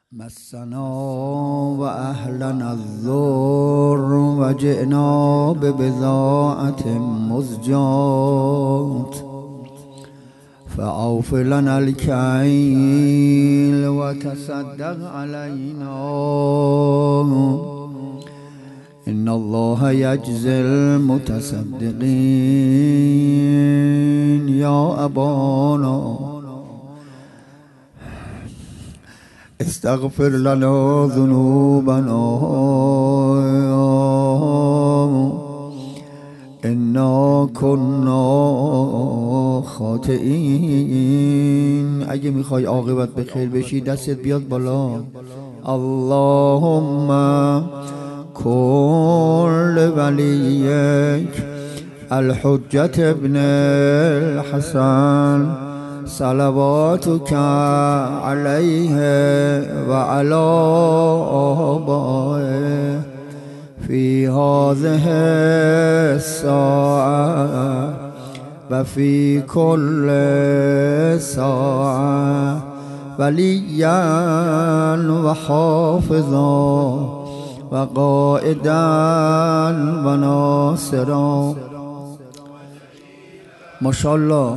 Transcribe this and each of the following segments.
مسنا و اهلنا الضر و جئنا ببضاعة مزجات فأوف لنا الكيل وتصدق علينا إن الله يجزي المتصدقين. يا أبانا استغفر لنا ذنوبنا انا كنا خاطئین. اگه میخوای عاقبت به خیر بشی دستت بیاد بالا. اللهم کل ولیک الحجة ابن الحسن صلواتك عليه وعلى آبائه في هذه الساعة وفي كل ساعة وليا وحافظا وقائدا وناصرا. ما شاء الله.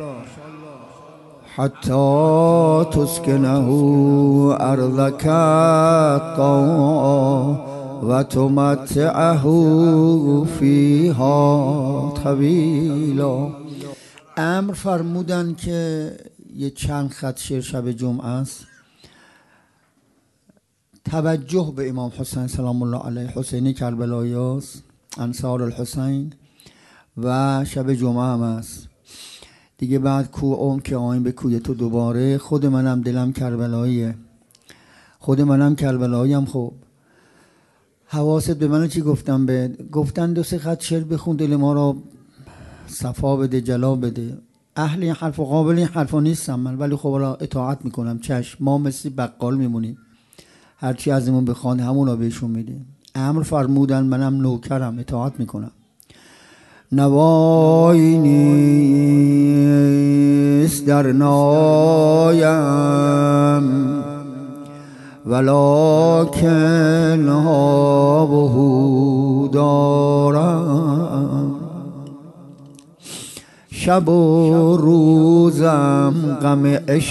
حتى تسكنه أرضك طوعا وتمتعه فيها طویلا. امر فرمودن که یه چند خط شعر شب جمعه است. توجه به امام حسین سلام الله علیه، حسینی کربلایی است، انصار الحسین، و شب جمعه هم است دیگه. بعد کو اون که آین به کوی تو دوباره. خود منم دلم کربلاییه، خود منم کربلاییم. خب حواست به من چی گفتم؟ گفتن دو سه خط شعر بخون دل ما را صفا بده، جلا بده. اهل این حرف و قابل این حرفا نیستم من، ولی خب را اطاعت میکنم. چشم، ما مثل بقال میمونیم، هرچی ازمون بخوان همون را بهشون میدیم. امر فرمودن، منم نوکرم، اطاعت میکنم. نوایی نیست در نایم ولکن ها و هو دارم. شب و روزم غم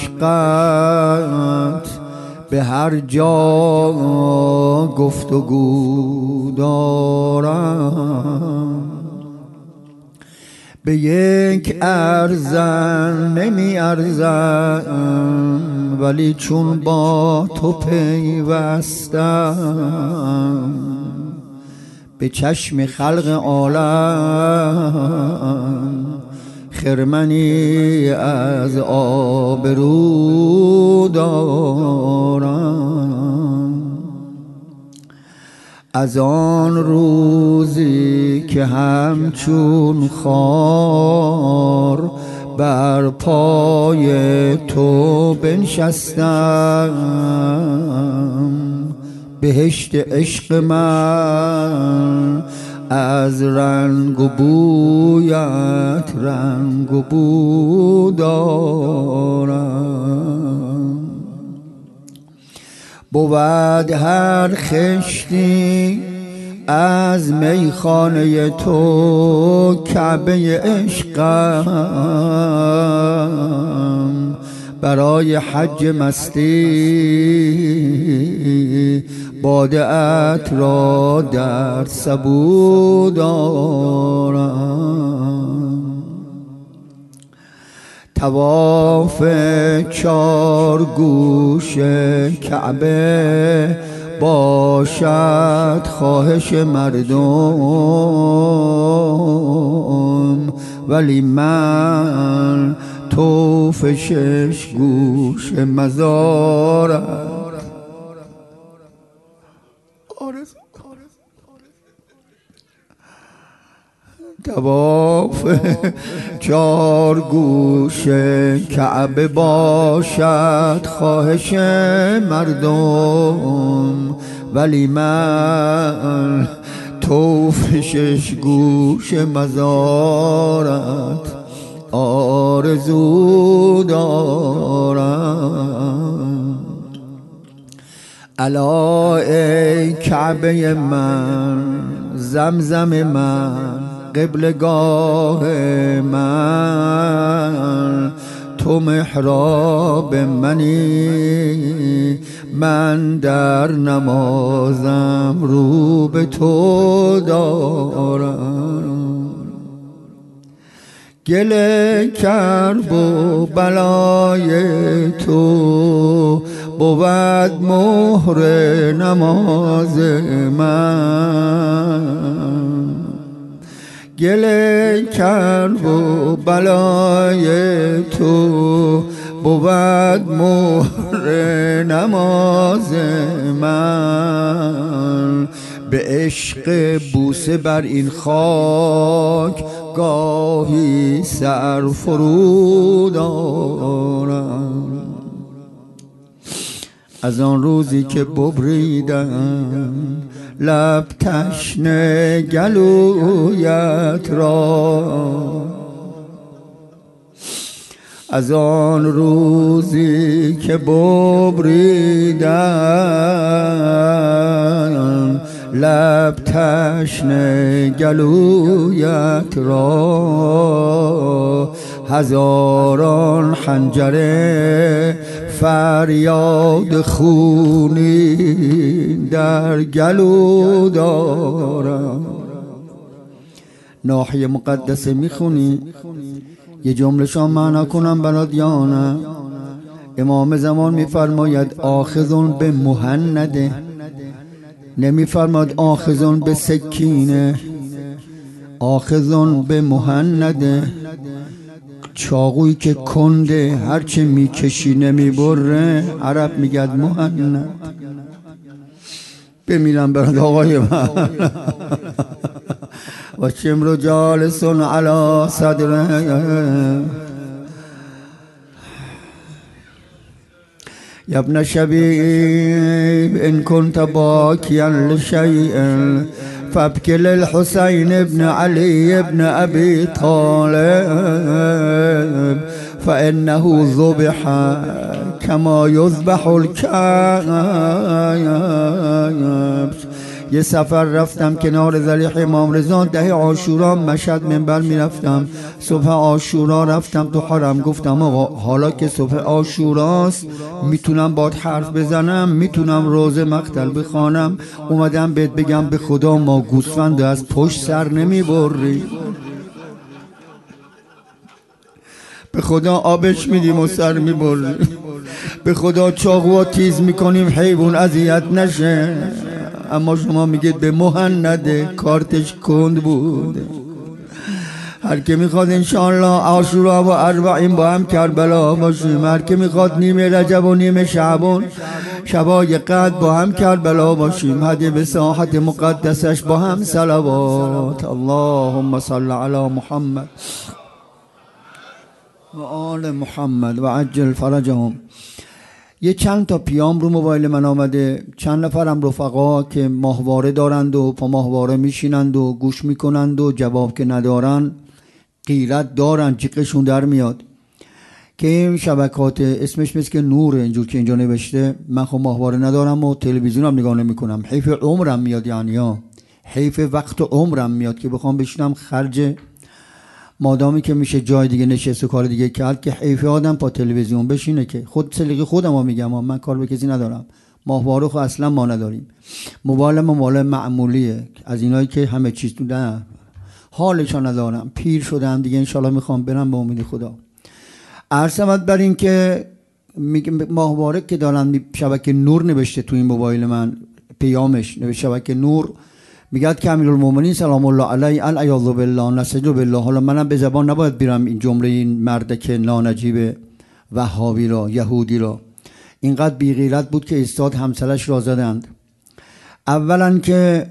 عشقت به هر جا گفتگو دارم. به یک ارزن نمی ارزم ولی چون با تو پیوستم به چشم خلق عالم خرمنی از آبرو دارم. از آن روزی که همچون خار بر پای تو بنشستم، بهشت عشق من از رنگ و بویت رنگ و بو دارم. بود هر خشتی از میخانه تو کعبه عشقم، برای حج مستی باده ات را در سبو دارم. طواف چار گوش کعبه باشد خواهش مردم، ولی من طوف شش گوش مزارت طواف چار گوش کعبه باشد خواهش مردم، ولی من طوف شش گوش مزارت آرزو دارم. الا ای کعبه من، زمزم من، قبلگاه من، تو محراب منی، من در نمازم رو به تو دارم. گله کرب و بلای تو بود مهر نماز من. گله کرب و بلای تو بود مهر نماز من. به عشق بوسه بر این خاک گاهی سر فرود آرم. از آن روزی که ببریدم لب تشنه گلویت را، از آن روزی که ببریدم لب تشنه گلویت را، هزاران خنجر فریاد خونی در گلو دارم. ناحیه مقدسه میخونی، یه جمله شان معنا کنم برات یا نه؟ امام زمان میفرماید آخذون به مهنده، نمیفرماید آخذون به سکینه، آخذون به مهنده. چاقویی که کنده هرچه میکشی نمیبره، عرب میگد مهند. بمیرم برات آقای من. و شمر جالسون علی صدره یا ابن شبیب ان كنت باكيا لشيء فابكي للحسين ابن علي ابن ابي طالب فانه ذبح كما يذبح الكبش. یه سفر رفتم کنار ضریح امام رضا، ده عاشورا مشهد منبر میرفتم. صبح عاشورا رفتم تو حرم، گفتم آقا حالا که صبح عاشوراست میتونم باد حرف بزنم، میتونم روزه مقتل بخوانم. اومدم بهت بگم به خدا ما گوسفند از پشت سر نمیبری، به خدا آبش میدیم و سر میبری، به خدا چاقو تیز میکنیم حیوان اذیت نشه. اما شما میگید به مهنده، کارتش کند بود. هر که میخواد انشاءالله عاشورا و اربعین با هم کربلا باشیم، هر که میخواد نیمه رجب و نیمه شعبان شبای قدر با هم کربلا باشیم، هدیه به ساحت مقدسش با هم صلوات. اللهم صل علی محمد و آل محمد و عجل فرجهم. یه چند تا پیام رو موبایل من آمده، چند نفرم رفقا که ماهواره دارند و پا ماهواره میشینند و گوش میکنند و جواب که ندارن غیرت دارن، جیغشون در میاد که این شبکات اسمش مثل که نوره اینجور که اینجا نوشته. من خب ماهواره ندارم و تلویزیون هم نگاه نمی کنم، حیف عمرم میاد، یعنی ها حیف وقت عمرم میاد که بخوام بشینم خرج مادامی که میشه جای دیگه نشست و کار دیگه کرد، که حیف آدم پا تلویزیون بشینه. که خود سلیقه خودم میگم، من کار به کسی ندارم. ماهواره خب اصلا ما نداریم. موبایل معمولیه، از اینایی که همه چیز تو نه، حالشو ندارم، پیر شدم دیگه، انشالله میخوام برم به امید خدا. عرض بر این که ماهواره که دارن شبکه نور نوشته تو این موبایل من، پیامش نوشته شبکه نور، میگه که امیرالمومنین سلام الله علیه العیاذ بالله نسجد بالله. حالا منم به زبان نباید بیارم این جمله این مرد که نانجیب وهابی را، یهودی را. اینقدر بی غیرت بود که استاد همسرش را زدند. اولا که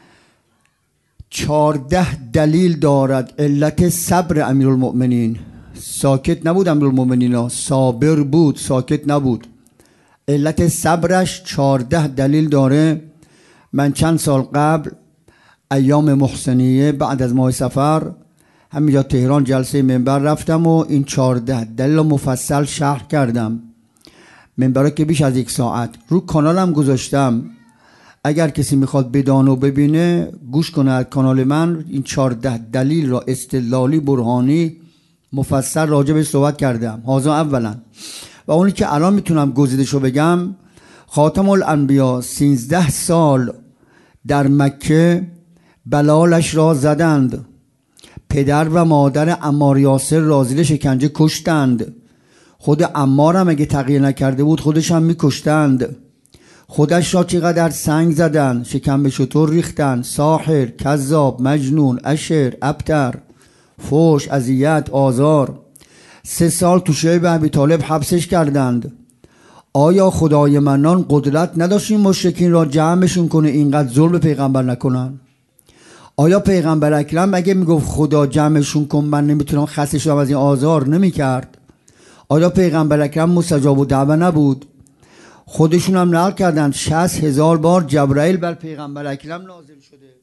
14 دلیل دارد علت صبر امیرالمومنین. ساکت نبود امیرالمومنین، صابر بود، ساکت نبود. علت صبرش 14 دلیل داره. من چند سال قبل ایام محسنیه بعد از ماه سفر همینجا تهران جلسه منبر رفتم و این 14 دلیل مفصل شرح کردم. منبره که بیش از 1 ساعت رو کانالم گذاشتم. اگر کسی میخواد بدانه و ببینه گوش کنه از کانال من. این 14 دلیل را استدلالی برهانی مفصل راجع به صحبت کردم. هذا اولا. و اونی که الان میتونم گزیدشو بگم، خاتم الانبیا 13 سال در مکه بلالش را زدند. پدر و مادر عمار یاسر را زیر شکنجه کشتند. خود عمار هم اگه تغییر نکرده بود خودش هم میکشتند. خودش را چقدر سنگ زدن، شکم به شتر ریختن، ساحر، کذاب، مجنون، اشر، ابتر، فوش، اذیت، آزار. 3 سال تو شیب ابی طالب حبسش کردند. آیا خدای منان قدرت نداشت این مشرکین را جمعشون کنه اینقدر ظلم به پیغمبر نکنن؟ آیا پیغمبر اکرم اگه میگفت خدا جمعشون کن من نمیتونم خسته شدم از این آزار نمیکرد؟ آیا پیغمبر اکرم مستجاب و دعوه نبود؟ خودشون هم نقل کردن 60,000 بار جبرائیل بر پیغمبر اکرم نازل شده.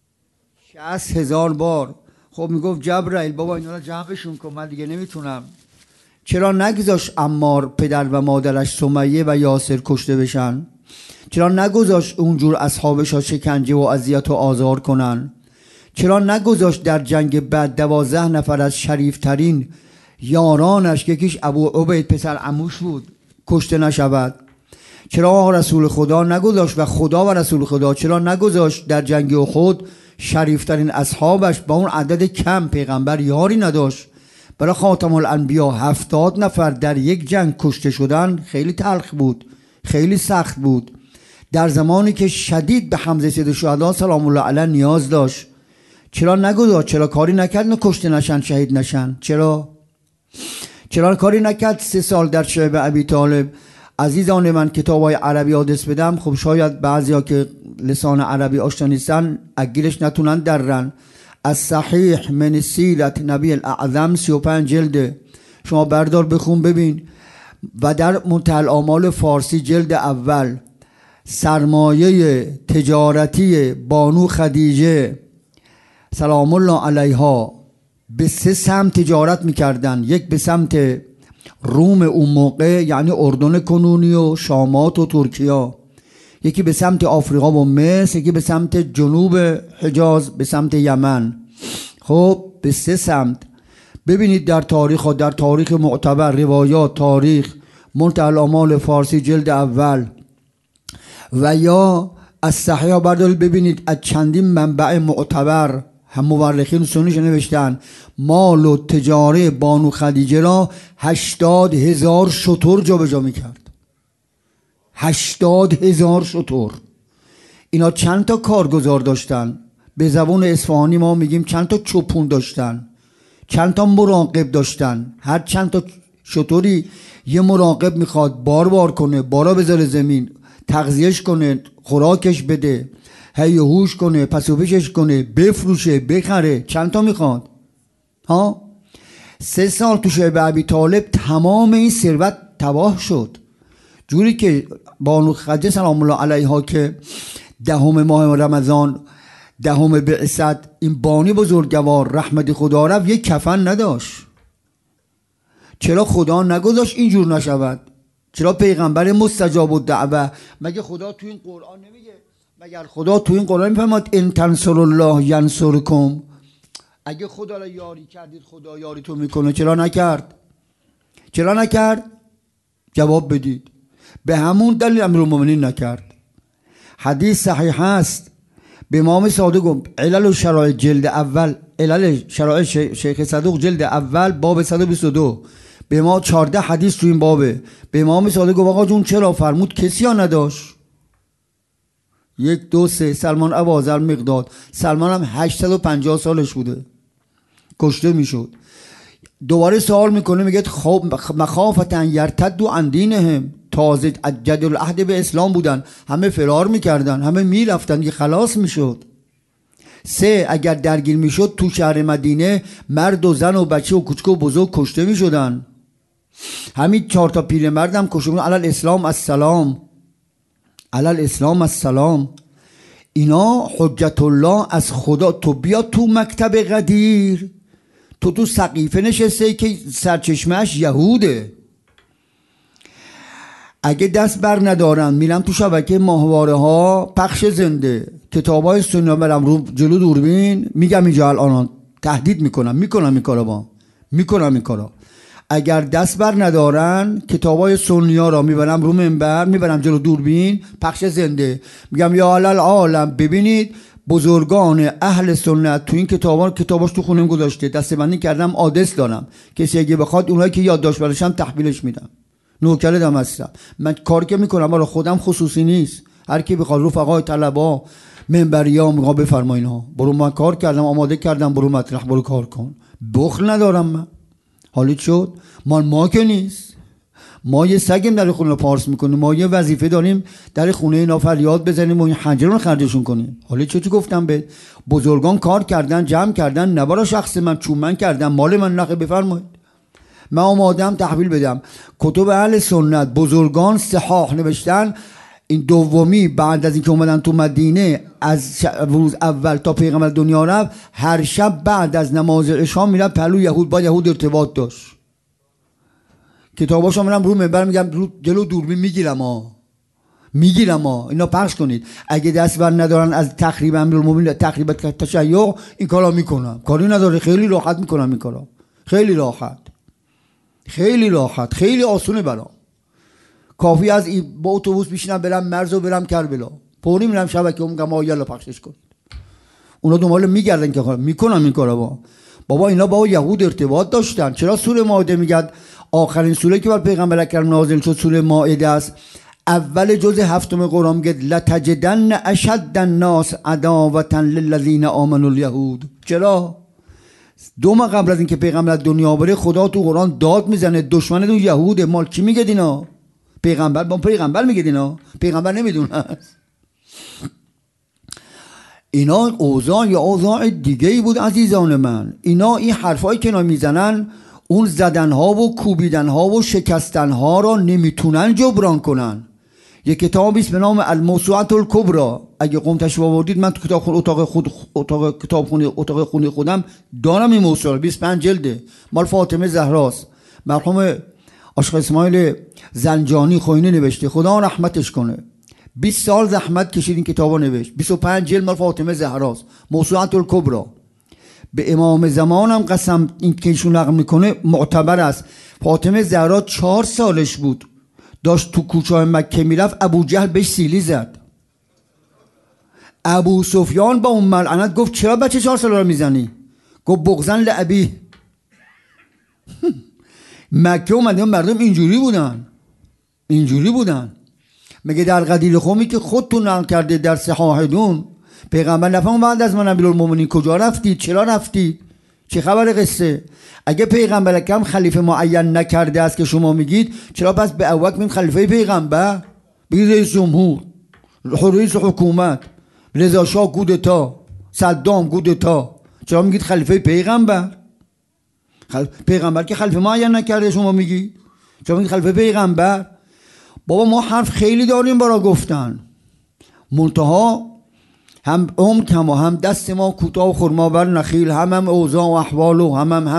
60,000 بار. خب میگفت جبرائیل بابا اینا رو جمعشون کن من دیگه نمیتونم. چرا نگذاشت عمار پدر و مادرش سمیه و یاسر کشته بشن؟ چرا نگذاشت اونجور اصحابش ها شکنجه و اذیت و آزار کنن؟ چرا نگذاشت در جنگ بعد 12 نفر از شریفترین یارانش، یکیش ابو عبید پسر عموش بود، کشته نشود؟ چرا رسول خدا نگذاشت و خدا و رسول خدا چرا نگذاشت در جنگ احد شریفترین اصحابش با اون عدد کم، پیغمبر یاری نداشت؟ برای خاتم الانبیا 70 نفر در یک جنگ کشته شدن خیلی تلخ بود، خیلی سخت بود. در زمانی که شدید به حمزه سید شهدا سلام الله علیه نیاز داشت. چرا نگذاشت؟ چرا کاری نکرد نه کشته نشن، شهید نشن؟ چرا کاری نکرد 3 سال در شیب ابی طالب؟ عزیزان من کتابای عربی آدرس بدم، خب شاید بعضیا که لسان عربی آشنا نیستن اگیرش نتونن درن. از صحیح من سیرت نبی الاعظم 35 جلده، شما بردار بخون ببین. و در منتهی الاعمال فارسی جلد اول، سرمایه تجارتی بانو خدیجه سلام الله علیها به 3 سمت تجارت میکردن. یک به سمت روم اون موقع یعنی اردن کنونی و شامات و ترکیه، یکی به سمت آفریقا و مصر، یکی به سمت جنوب حجاز به سمت یمن. خب به 3 سمت. ببینید در تاریخ معتبر، روایات، تاریخ، منتهی الاعمال فارسی جلد اول و یا از صحیح بردارید ببینید از چندین منبع معتبر هم مورخین سنیش نوشتن مال و تجاره بانو خدیجه را 80,000 شتر جابجا میکرد. 80,000 شتر. اینا چند تا کارگزار داشتن؟ به زبان اصفهانی ما میگیم چند تا چوپون داشتن، چند تا مراقب داشتن. هر چند تا شتری یه مراقب میخواد بار کنه، بارا بذاره زمین، تغذیهش کنه، خوراکش بده، هی هوش کنه، پس و پیشش کنه، بفروشه، بخره. چند تا میخواد؟ 3 سال تو شیب ابی طالب تمام این ثروت تباه شد. جوری که بانو خدیجه سلام الله علیها که 10 ماه رمضان 10 بعثت این بانی بزرگوار رحمت خدا رفت یک کفن نداشت. چرا خدا نگذاشت اینجور نشود؟ چرا پیغمبر مستجاب الدعوه؟ مگه خدا تو این قرآن نمیگه؟ مگر خدا تو این قرآن میفرماد ان تنصروا الله ینصرکم؟ اگه خدا را یاری کردید خدا یاری تو میکنه. چرا نکرد؟ جواب بدید. به همون دلیل امیرالمومنین نکرد. حدیث صحیح هست. به امام صادق علل و شرایع جلد اول، علل شرایع شیخ صدوق جلد اول باب 122 به ما 14 حدیث تو این بابه. به امام صادق گفت آقا جون چرا؟ فرمود کسی ها نداشت. 1 2 3 سلمان ابوذر مقداد. سلمان هم 850 سالش بوده، کشته میشد. دوباره سوال میکنه میگه خب مخافتا یرتدوا عن دینهم، تازه جدید العهد به اسلام بودن، همه فرار میکردن، همه میرفتن، یه خلاص میشد. 3 اگر درگیر میشد تو شهر مدینه مرد و زن و بچه و کوچک و بزرگ کشته میشدن. همین 4 تا پیرمرد هم کشته بودن. علی الاسلام السلام. اینا حجت الله از خدا. تو بیا تو مکتب قدیر، تو سقیفه نشسته که سرچشمهش یهوده. اگه دست بر ندارن میرم تو شبکه ماهواره ها پخش زنده کتابای سنی برم رو جلو دوربین میگم اینجا الان تهدید میکنم این کارا اگر دست بر ندارن کتابای سنی ها را میبرم رو منبر میبرم جلو دوربین پخش زنده میگم یا العالم ببینید بزرگان اهل سنت تو این کتاباش تو خونم گذاشته دسته‌بندی کردم آدرس دارم کسی اگه بخواد اونایی که یادداشت براشم تحویلش میدم نوکر دم هستم من کاری که میکنم برای خودم خصوصی نیست هر کی بخواد رفقای طلبا منبریا میگه بفرمایید ها برو من کار کردم آماده کردم برو مطرح برو کار کن بخل ندارم من حالیت شد ما که نیست ما یه سگیم در خونه پارس میکنیم ما یه وظیفه داریم در خونه اینا فریاد بزنیم و این حنجره رو خرجشون کنیم حالیت چه گفتم به بزرگان کار کردن جمع کردن نبارا شخص من چون من کردم مال من نخه بفرمایید من آمادم تحویل بدم کتب اهل سنت بزرگان صحاح نوشتن این دومی بعد از اینکه اومدن تو مدینه از روز اول تا پیغمبر دنیا رفت هر شب بعد از نماز عشا میرفت پلو یهود با یهود ارتباط داشت کتاباشو میرم رو منبر میگم جلو دوربین میگیرم اینا پخش کنید اگه دست بر ندارن از تخریب امیرالمومنین تخریب تشیع این کارا میکنم کاری نداره خیلی راحت میکنم این کارا خیلی راحت خیلی آسونه برام کافی از با اتوبوس میشینم برم مرز و برم کربلا پوری میرم شبکه میگم یالا پخشش کنید اونا دنبال میگردن که میکنم این کارا بابا اینا با یهود ارتباط داشتن چرا سوره مائده میگه آخرین سوره که بر پیغمبر اکرم نازل شد سوره مائده است اول جزء 7 قرآن میگه لتجدن اشد الناس عداوة للذین آمنوا الیهود چرا 2 ماه قبل از اینکه پیغمبر دنیا بره خدا تو قرآن داد میزنه دشمن اون یهوده مال کی میگه اینا پیغمبر میگه اینا پیغمبر نمیدونه اینا اوضاع یا اوضاع دیگه ای بود عزیزان من اینا این حرفایی که اینا میزنن اون زدن ها و کوبیدن ها و شکستن ها را نمیتونن جبران کنن یک کتابی است به نام الموسوعة الکبری اگه قم تشریف آوردید من تو اتاق خونه خودم دارم این موسوعه 25 جلده مال فاطمه زهراست مرحوم عاشق اسماعیل زنجانی خوینی نوشته خدا رحمتش کنه 20 سال زحمت کشید این کتابو نوشت 25 جلد مال فاطمه زهراست موسوعة الکبری به امام زمانم قسم این که ایشون نقل میکنه معتبر است فاطمه زهرا 4 سالش بود داشت تو کوچه مکه میرفت ابو جهل بهش سیلی زد ابو سفیان با اون ملعنت گفت چرا بچه 4 ساله رو میزنی گفت بغضن لابی مکه اومدن مردم اینجوری بودن مگه در قدیر خومی که خودتون نقل کرده در صحاحدون پیغمبر نفهم بعد از من امیرالمومنین کجا رفتید چرا رفتید چه خبر قصه اگه پیغمبر اکرم خلیفه معین نکرده است که شما میگید چرا پس به اوک میگید خلیفه پیغمبر بگید رئیس جمهور رئیس حکومت رضا شاه کودتا صدام کودتا چرا میگید خلیفه پیغمبر پیغمبر که خلیفه معین نکرده شما میگید چرا میگید خلیفه پیغمبر بابا ما حرف خیلی داریم برای گفتن منتها هم کم و هم دست ما کوتاه و خرما بر نخیل هم اوضاع و احوال و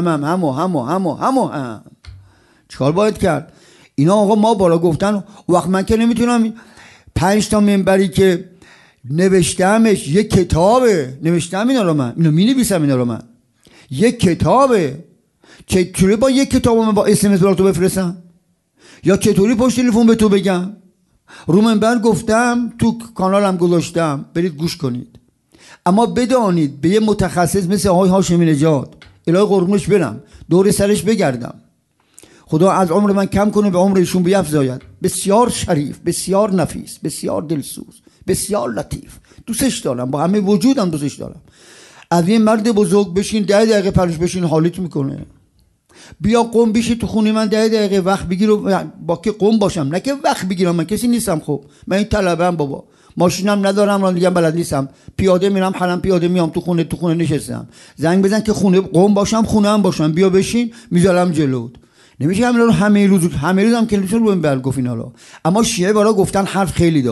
هم چیکار باید کرد اینا آقا ما بالا گفتن وقت من که نمیتونم 5 تا منبری که نوشتمش یک کتابه نوشتم اینا رو من اینو مینویسم اینا رو من یک کتابه چطوری با یک کتاب من با اس ام اس برات تو بفرستم یا چطوری پشت تلفن به تو بگم رو منبر گفتم تو کانالم گذاشتم برید گوش کنید اما بدانید به یه متخصص مثل آقای هاشمی نژاد الهی قربونش برم دور سرش بگردم خدا از عمر من کم کنه به عمر ایشون بیفزاید بسیار شریف بسیار نفیس بسیار دلسوز بسیار لطیف دوستش دارم با همه وجودم دوستش دارم از این مرد بزرگ بشین 10 دقیقه پرش بشین حالیت میکنه بیا قم بشی تو خونه من 10 دقیقه وقت بگیر با که قم باشم نه که وقت بگیرم من کسی نیستم خب من این طلبم بابا ماشینم ندارم راه دیگه بلد نیستم پیاده میرم حالم پیاده میام تو خونه نشستم زنگ بزن که خونه قم باشم خونه هم باشم بیا بشین میذارم جلوت نمیشه همه روز هم که نمیشه رو منبر گفت اینا رو اما شیعه برای گفتن حرف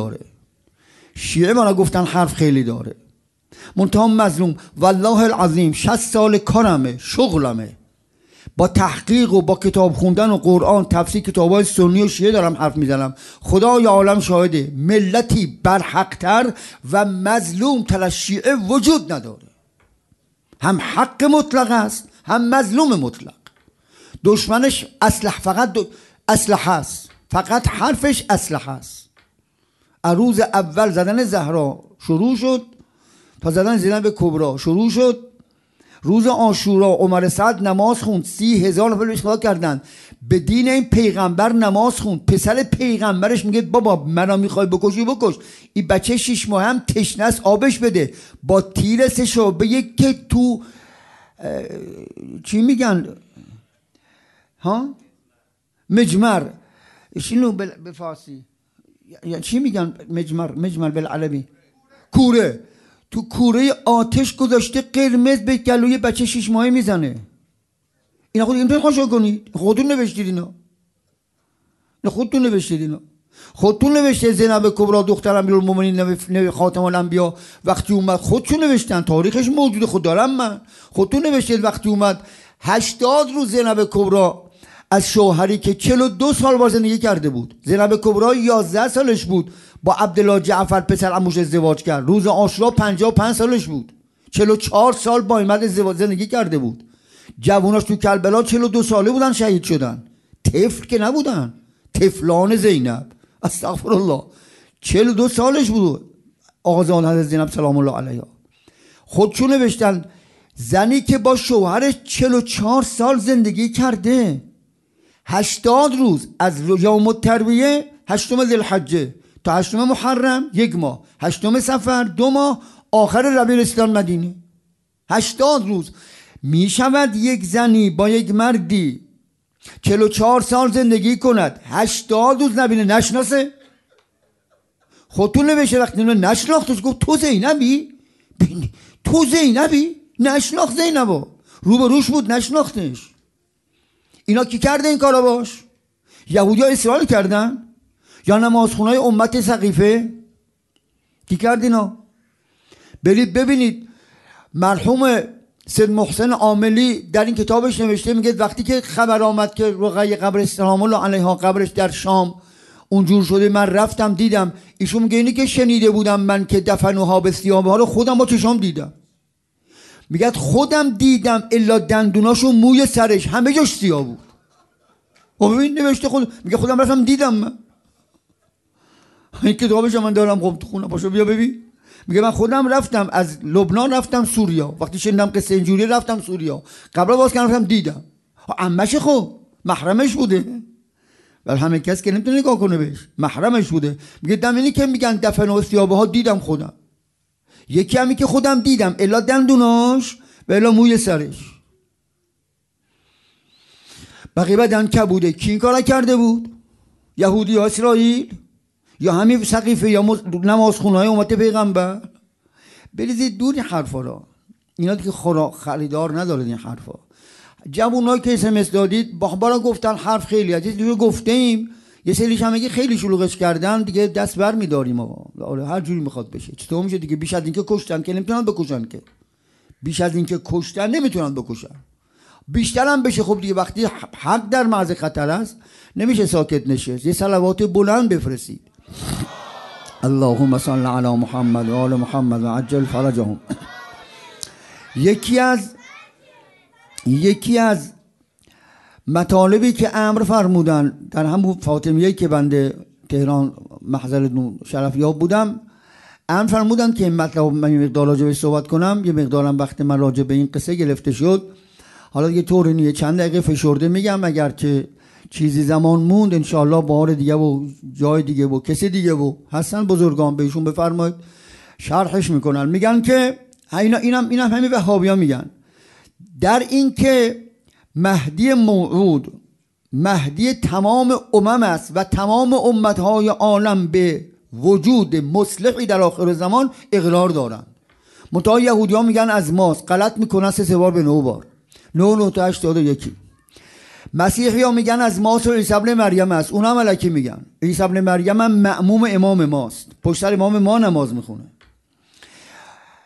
خیلی داره منتها مظلوم والله العظیم 60 سال کارمه شغلمه با تحقیق و با کتاب خوندن و قرآن تفسیر کتاب‌های سنی و شیعه دارم حرف میزنم. خدای عالم شاهده ملتی برحق‌تر و مظلوم تر از شیعه وجود نداره. هم حق مطلق است هم مظلوم مطلق. دشمنش فقط اسلحه است، فقط حرفش اسلحه است. روز اول زدن زهرا شروع شد تا زدن زینب کبرا شروع شد. روز عاشورا عمر سعد نماز خوند، 30,000 نفر بهش کردن، به دین این پیغمبر نماز خوند. پسر پیغمبرش میگه بابا منو میخوای بکشی بکش، این بچه 6 ماه هم تشنه است آبش بده. با تیر سشو به یک که تو چی میگن ها مجمر، شنو به فارسی چی میگن مجمر بالعربی، کوره، تو کوره آتش گذاشته قرمز به گلوی بچه 6 ماهه میزنه. اینا خودتون خوشا کنید، خودتون نوشتید اینا، خودتون نوشتید اینا، خودتون نوشته زینب کبرا دختر امیرالمومنین خاتم الانبیا وقتی اومد خودشون نوشتن، تاریخش موجوده، خود دارم من. خودتون نوشتید وقتی اومد 80 روز زینب کبرا از شوهری که 42 سال با زندگی کرده بود، زینب کبرا 11 سالش بود با عبدالله جعفر پسر عموش ازدواج کرد. روز عاشورا 55 سالش بود، 44 سال با ایمد ازدواج زندگی کرده بود. جووناش تو کربلا 42 ساله بودن شهید شدن، طفل که نبودن، طفلان زینب استغفر الله 42 سالش بود آقازان حضرت زینب سلام الله علیها. خودشون نوشتن زنی که با شوهرش 44 سال زندگی کرده، 80 روز از یوم الترویه 8 ذوالحجه تا 8 محرم 1 ماه، 8 صفر 2 ماه، آخر ربیع الاسلام مدینه 80 روز. می شود یک زنی با یک مردی 44 سال زندگی کند 80 روز نبینه نشناسه؟ خودتون نوشته وقتی اینو نشناختش گفت تو زینبی؟ تو زینبی؟ نشناخت زینبو، رو به روش بود نشناختش. اینا کی کرده این کارا باش؟ یهودی ها اسرائیل کردن؟ یا نمازخونهای امت سقیفه؟ کی کرد اینا؟ برید ببینید مرحوم سید محسن عاملی در این کتابش نوشته، میگه وقتی که خبر آمد که رقیه قبر سلام الله علیها قبرش در شام اونجور شده، من رفتم دیدم. ایشون میگه اینی که شنیده بودم من که دفنوها به ثیابها رو خودم با چشام دیدم. میگه خودم دیدم الا دندوناشو موی سرش همه جاش سیاه بود. و ببین نوشته خود میگه خودم رفتم دیدم. من این کتابش من دارم، خب تو خونه پاشو بیا ببین. میگه من خودم رفتم از لبنان رفتم سوریا، وقتی شنیدم قصه اینجوری رفتم سوریا، قبلا باز کردم رفتم دیدم. عمش خب محرمش بوده، ولی همه کس که نمیتونه نگاه کنه بهش، محرمش بوده. میگه دمینی که میگن دفن و ثیابه ها دیدم خودم، یکی همی که خودم دیدم الا دندوناش و الا موی سرش، بقیه بدن کبوده. کی این کارا کرده بود؟ یهودی ها اسرائیل یا همین سقیفه یا نمازخونه‌های امت پیغمبر؟ بریزید دور این حرفا را، اینا دیگه خریدار نداره این حرفا. جوونایی که اسمس دادید بارا گفتن حرف خیلی از دیگه گفته ایم، یه سریش هم خیلی شلوغش کردن دیگه دست بر می‌داریم آقا. آره هر جوری میخواد بشه. چطور میشه دیگه؟ بیش از اینکه کشتن که نمیتونن بکشن، که بیش از اینکه کشتن نمیتونن بکشن، بیشتر هم بشه. خب دیگه وقتی حق در معرض خطر است نمیشه ساکت نشه. یه صلوات بلند بفرستید. اللهم صل علی محمد و آل محمد و عجل فرجهم. یکی از مطالبی که امر فرمودن در همون فاطمیه که بنده تهران محضر شرفیاب بودم، امر فرمودن که این مطلب من یه مقدار راجع بهش صحبت کنم. یه مقدارم وقت من راجع به این قصه گرفته شد، حالا دیگه طوری نیه چند دقیقه فشرده میگم، اگر که چیزی زمان موند انشاءالله بار دیگه و جای دیگه و کسی دیگه و حسن بزرگان بهشون بفرمایید شرحش میکنن. میگن که اینم همین وهابیان میگن در این که مهدی موعود مهدی تمام امم است و تمام امتهای عالم به وجود مصلحی در آخر زمان اقرار دارن. منتها یهودی ها میگن از ماست، غلط میکنن 3 بار به 9 بار 9 تا 81. مسیحی ها میگن از ماست و عیسی ابن مریم است، اونم الکی میگن. عیسی ابن مریم هم مأموم امام ماست، پشت سر امام ما نماز میخونه.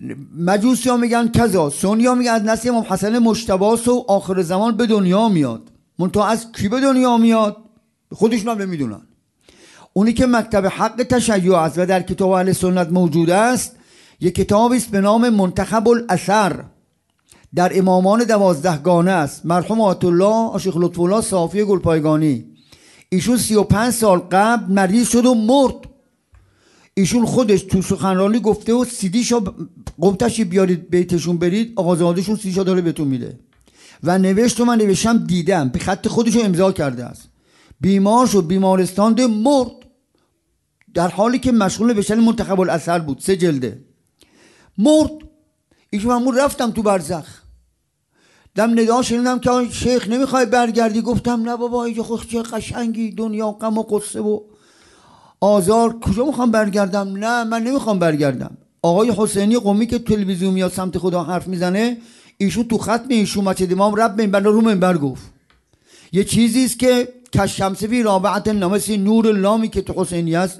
مجوسی ها میگن کذا، سنی ها میگن از نسل امام حسن مجتبی و آخر زمان به دنیا میاد. منتها از کی به دنیا میاد خودشون هم نمیدونن. اونی که مکتب حق تشیع است و در کتاب اهل سنت موجود است، یک کتابی است به نام منتخب الاثر، در امامان 12 گانه است. مرحوم آیت الله شیخ لطف الله صافی گلپایگانی، ایشون 35 سال قبل مریض شد و مرد. ایشون خودش تو سخنرانی گفته و سیدیشو قمتشی بیارید بیتشون برید، آقازادهشون سیدیشو داره بهتون میده و نوشت و من نوشتم دیدم، به خط خودشو امضا کرده است. بیمار شد، بیمارستان ده، مرد، در حالی که مشغول بشن منتخب الاثر بود، 3 جلده، مرد. ایشون همون رفتم تو برزخ، دم ندا شنیدم که شیخ نمیخوای برگردی؟ گفتم نه بابا، اینجا خود چه قشنگی، دنیا غم و قصه و آزار، کجا میخوام برگردم؟ نه من نمیخوام برگردم. آقای حسینی قمی که تلویزیون میاد سمت خدا حرف میزنه، ایشون تو ختم ایشون مسجد امام رب منبر رو منبر گفت یه چیزی است که کشمس فی رابعه نامسی نور اللامی که تو حسینی است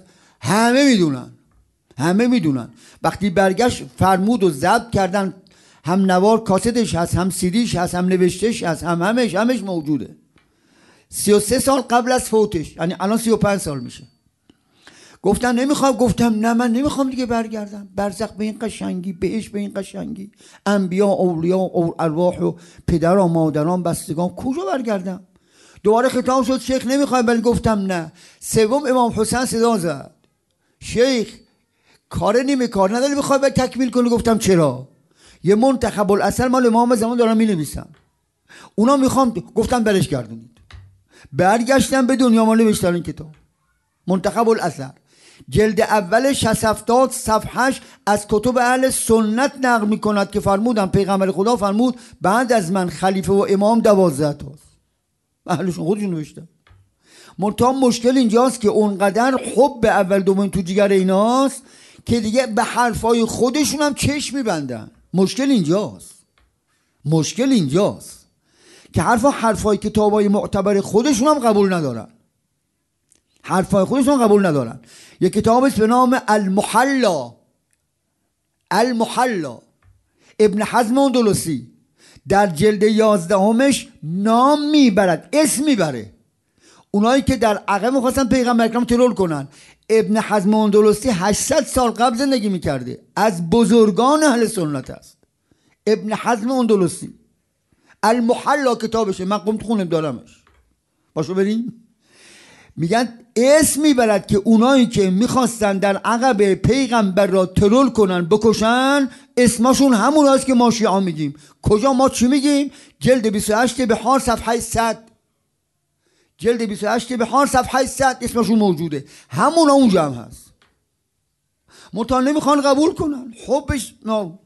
همه میدونن. وقتی برگشت فرمود و ضبط کردن، هم نوار کاستش هست، هم سیدیش هست، هم نوشتش هست، همش موجوده. 33 سال قبل از فوتش، یعنی الان 35 سال میشه. گفتن نمیخوام، گفتم نه من نمیخوام دیگه برگردم. برزخ به این قشنگی، بهش به این قشنگی، انبیا، اولیا، ارواح و پدر و مادران، بستگان، کجا برگردم؟ دوباره خطاب شد شیخ نمیخوای؟ ولی گفتم نه. سوم امام حسین صدا زد، شیخ کار نیمه کار نداری بخوای باید تکمیل کنی؟ گفتم چرا؟ یه منتخب الاثر مال امام زمان دارم مینویسم، اونا میخوام. گفتم برش گردونید. برگشتم به دنیا مال نوشتن این کتاب منتخب الاثر، جلد اولش 60-70 صفحهش از کتب اهل سنت نقل میکند که فرمودن پیغمبر خدا فرمود بعد از من خلیفه و امام 12 تاست. اهلشون خودشون نوشتن. منتها مشکل اینجاست که اونقدر حب اول دوم تو جگر ایناست که دیگه به حرفای خودشون هم چشم میبندن. مشکل اینجاست که حرفای کتابای معتبر خودشون هم قبول ندارن. یک کتاب است به نام المحلا ابن حزم اندلسی، در جلد 11 نام میبرد، اسم میبره. اونایی که در عقب میخواستن پیغمبر اکرم ترول کنن. ابن حزم اندلسی 800 سال قبل زندگی میکرده، از بزرگان اهل سنت است. ابن حزم اندلسی، المحلا کتابشه، من قمت خونم دارمش، باشو بریم. میگن اسم میبرد که اونایی که میخواستن در عقب پیغمبر را ترول کنن، بکشن، اسمشون همون هست که ما شیعه میگیم. کجا ما چی میگیم؟ جلد 28 بحار صفحه 100، جلد 28 بحار صفحه 100 اسمشون موجوده، همون اونجا هم هست. منتها نمیخوان قبول کنن. حبش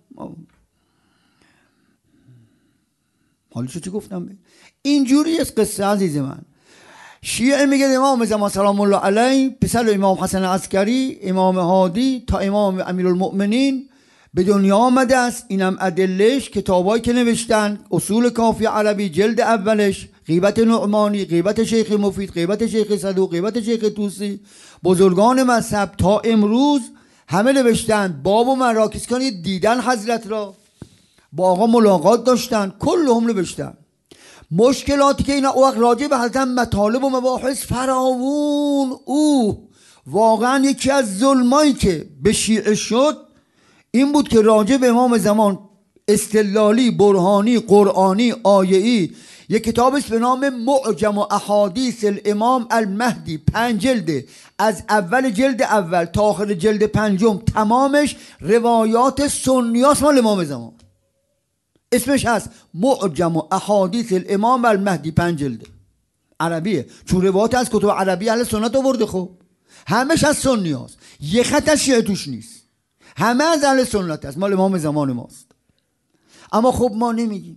حالی چی گفتم؟ اینجوری است قصه عزیز من. شیعه میگه امام زمان سلام الله علیه، پسر امام حسن عسکری، امام هادی تا امام امیرالمؤمنین به دنیا آمده است. اینم ادلش، کتابایی که نوشتن، اصول کافی عربی جلد اولش، غیبت نعمانی، غیبت شیخ مفید، غیبت شیخ صدوق، غیبت شیخ طوسی، بزرگان مذهب تا امروز همه نوشتن. باب و مراکز کنید دیدن حضرت را، با آقا ملاقات داشتن، کلهم نوشتن. مشکلاتی که اینا وقت راجع به حضرت مطالب و مباحث فراوون، واقعا یکی از ظلمایی که به شیعه شد این بود که راجع به امام زمان استدلالی، برهانی، قرآنی، آیه‌ای، یک کتاب است به نام معجم و احادیث الامام المهدی، 5 جلده، از اول جلد اول تا آخر جلد 5 تمامش روایات سنیاست مال امام زمان. اسمش هست معجم و احادیث الامام المهدی، 5 جلده، عربیه، چون روایات از کتب عربی اهل سنت آورده. خب همش از سنیاست، یه خط از شیعه توش نیست، همه از اهل سنت است، مال امام زمان ماست. اما خب ما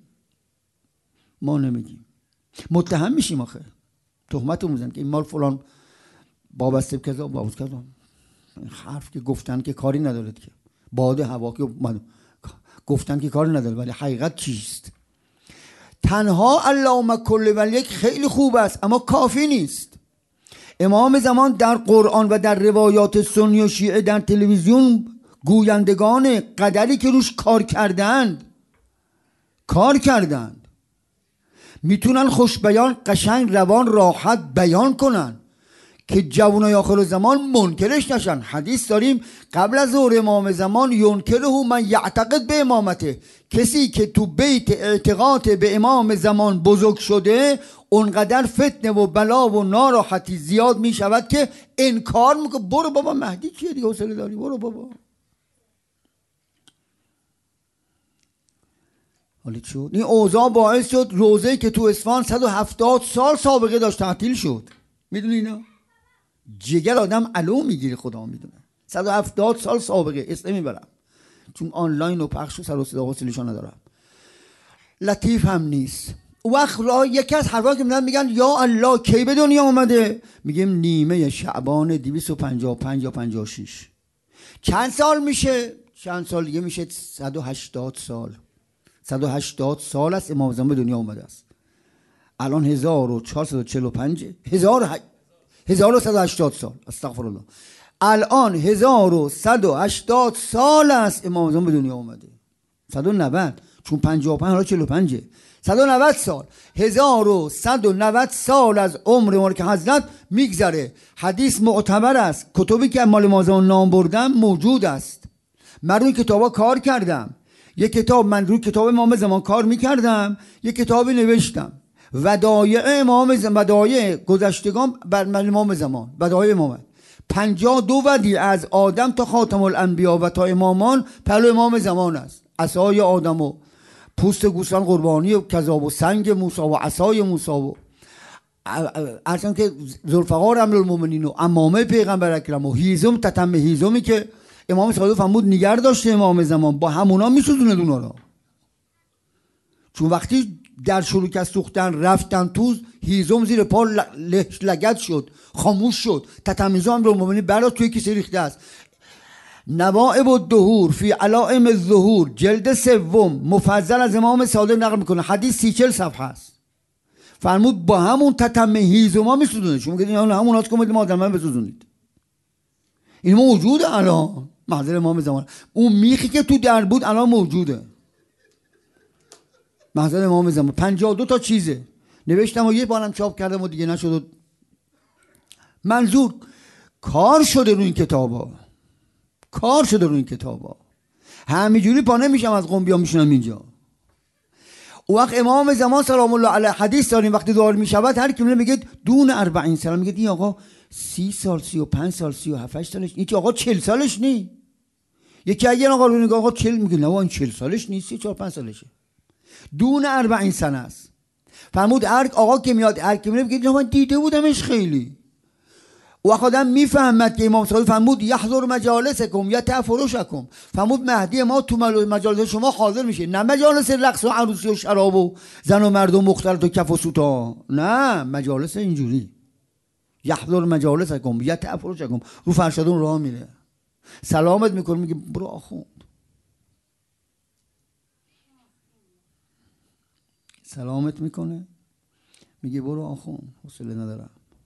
نمیگیم، متهم میشیم. آخه تهمت میزنن که این مال فلان وابسته کذا وابسته کذا. حرف که گفتن که کاری نداره، که باد هوا که گفتن که کاری نداره، ولی حقیقت چیست؟ تنها اللهم کل ولیک خیلی خوب است اما کافی نیست. امام زمان در قرآن و در روایات سنی و شیعه در تلویزیون گویندگان قدری که روش کار کردند میتونن خوش بیان، قشنگ، روان، راحت بیان کنن که جوانای آخر زمان منکرش نشن. حدیث داریم قبل از ظهور امام زمان ینکره من یعتقد به امامته، کسی که تو بیت اعتقاد به امام زمان بزرگ شده اونقدر فتنه و بلا و ناراحتی زیاد می شود که انکار میکنه. برو بابا مهدی کیه دیگه، حوصله داری برو بابا. حالا شد این اوضاع باعث شد روزه‌ای که تو اصفهان 170 سال سابقه داشت تعطیل شد. میدونی اینا جگر آدم علو میگیره، خدا میدونه. 170 سال سابقه اسم میبرم چون آنلاین و پخش و سر و صدا حوصله‌شو ندارم. لطیف هم نیست. وقت یکی از حرفا که میگن یا الله کی به دنیا اومده، میگیم نیمه شعبان 255 یا 56. چند سال میشه؟ چند سال دیگه میشه 180 سال. 180 سال است امام زمان به دنیا اومده است. الان 1445 1180 سال، استغفر الله. الان 1180 سال است امام زمان به دنیا اومده. 190 چون 55 حالا 45، 190 سال. 1190 سال از عمر مالک حضرت میگذره. حدیث معتبر است، کتبی که مال امام زمان نام بردم موجود است. من روی کتابا کار کردم. یک کتاب من روی کتاب امام زمان کار میکردم، یک کتابی نوشتم ودایع امام زمان، ودایع گذشتگان بر امام زمان، ودایع امام 52 ودیعه از آدم تا خاتم الانبیا و تا امامان پهلو امام زمان است. عصای آدم و پوست گوسفند قربانی و کذاب و سنگ موسی و عصای موسی و ارسان که ذوالفقار امیرالمومنین و عمامه پیغمبر اکرم و هیزم تتم هیزمی که امام صادق فرمود نگر داشته امام زمان، با همونا میسوزونه دونا را. چون وقتی در شروع که سوختن رفتن تو، هیزم زیر پا لگد شد، خاموش شد. تتمیز امیرالمومنین برا توی کیسه ریخته است. نوائب الدهور فی علائم الظهور جلد 3 مفضل از امام صادق نقل میکنه. حدیث 30-40 صفحه است. فرمود با همون تتم هیزما میسوزونه. شما که همون هاست که مادر من بسوزونید. این موجوده الان محضر امام زمان. اون میخی که تو در بود الان موجوده محضر امام زمان. 52 تا چیزه نوشتم و یه بارم چاپ کردم و دیگه نشد. منظور کار شده روی این کتابا، کار شده روی این کتابا. همینجوری پا نمیشم از قم بیا میشونم اینجا. او وقت امام زمان سلام الله علیه حدیث داریم وقتی دعا میشود هر کی میگه دون 40 سال، میگه این آقا 30 سال 35 سال 37 سالش، این که آقا 40 سالش نی. یکی اگه آقا رو نگاه آقا 40 میگه نه این 40 سالش نیست، 34-35 سالشه. دون 40 سنه است. فرمود هر آقا که میاد هر کی میگه من دیده بودمش خیلی. و آدم میفهمد که امام صادق فرمود یحضر مجالسکم یتفرشکم. فرمود مهدی ما تو مجالس شما حاضر میشه، نه مجالس رقص و عروسی و شراب و زن و مرد و مختلط و کف و سوتا، نه مجالس اینجوری. یحضر مجالسکم یتفرشکم. رو فرشادون راه میره سلامت میکنه، میگه برو آخوند. سلامت میکنه میگه برو آخوند، حوصله ندارم.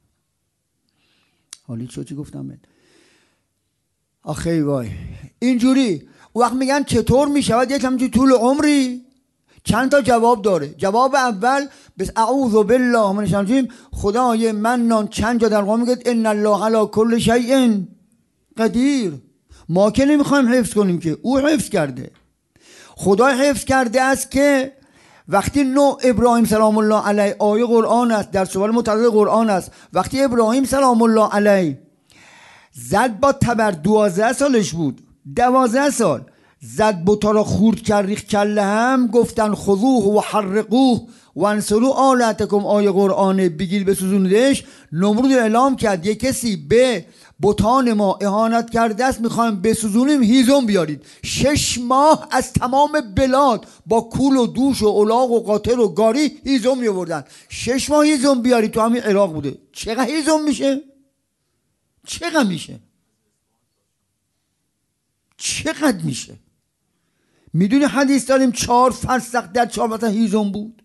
حالی چی گفتم بهت؟ آخی وای اینجوری. وقت میگن چطور میشود یک همچین طول عمری؟ چند تا جواب داره. جواب اول بس اعوذ بالله من الشیطان، خدای منان چند جا در قرآن میگه ان الله علی کل شیء قدیر. ما که نمیخوایم حفظ کنیم که او حفظ کرده. خدا حفظ کرده است که وقتی نو ابراهیم سلام الله علیه آیه قرآن است در سوال متعدد قرآن است، وقتی ابراهیم سلام الله علیه زد با تبر 12 سالش بود، 12 سال زد بوتا را خورد کرد ریخت کله هم، گفتن خذوه و حرقوه و انصروا آلهتکم. آیه قرآن بگیر بسوزوندش. نمرود اعلام کرد یک کسی به بتان ما اهانت کرده است، میخوایم بسوزونیم، هیزم بیارید. 6 ماه از تمام بلاد با کول و دوش و الاغ و قاطر و گاری هیزم میوردن. 6 ماه هیزم بیارید. تو همین عراق بوده. چقدر هیزم میشه؟ چقدر میشه؟ چقدر میشه؟ میدونی حدیث داریم 4 فرسخ در 4 مثلا هیزم بود.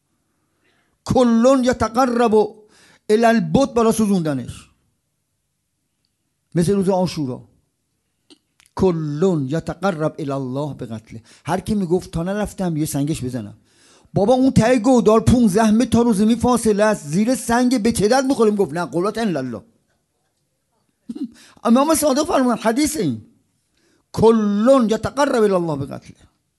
کلون یتقرب الی البت برای سوزوندنش، مثل روز عاشورا. کلون یتقرب الی الله به قتله. هر کی میگفت تا نرفتم یه سنگش بزنم. بابا اون ته گودال 15 متر تا رو زمین فاصله است، زیر سنگ به چه درد میخوریم؟ گفت نه قوت الا الله. امام صادق فرمودن حدیث این کلون یتقرب الی الله به قتله.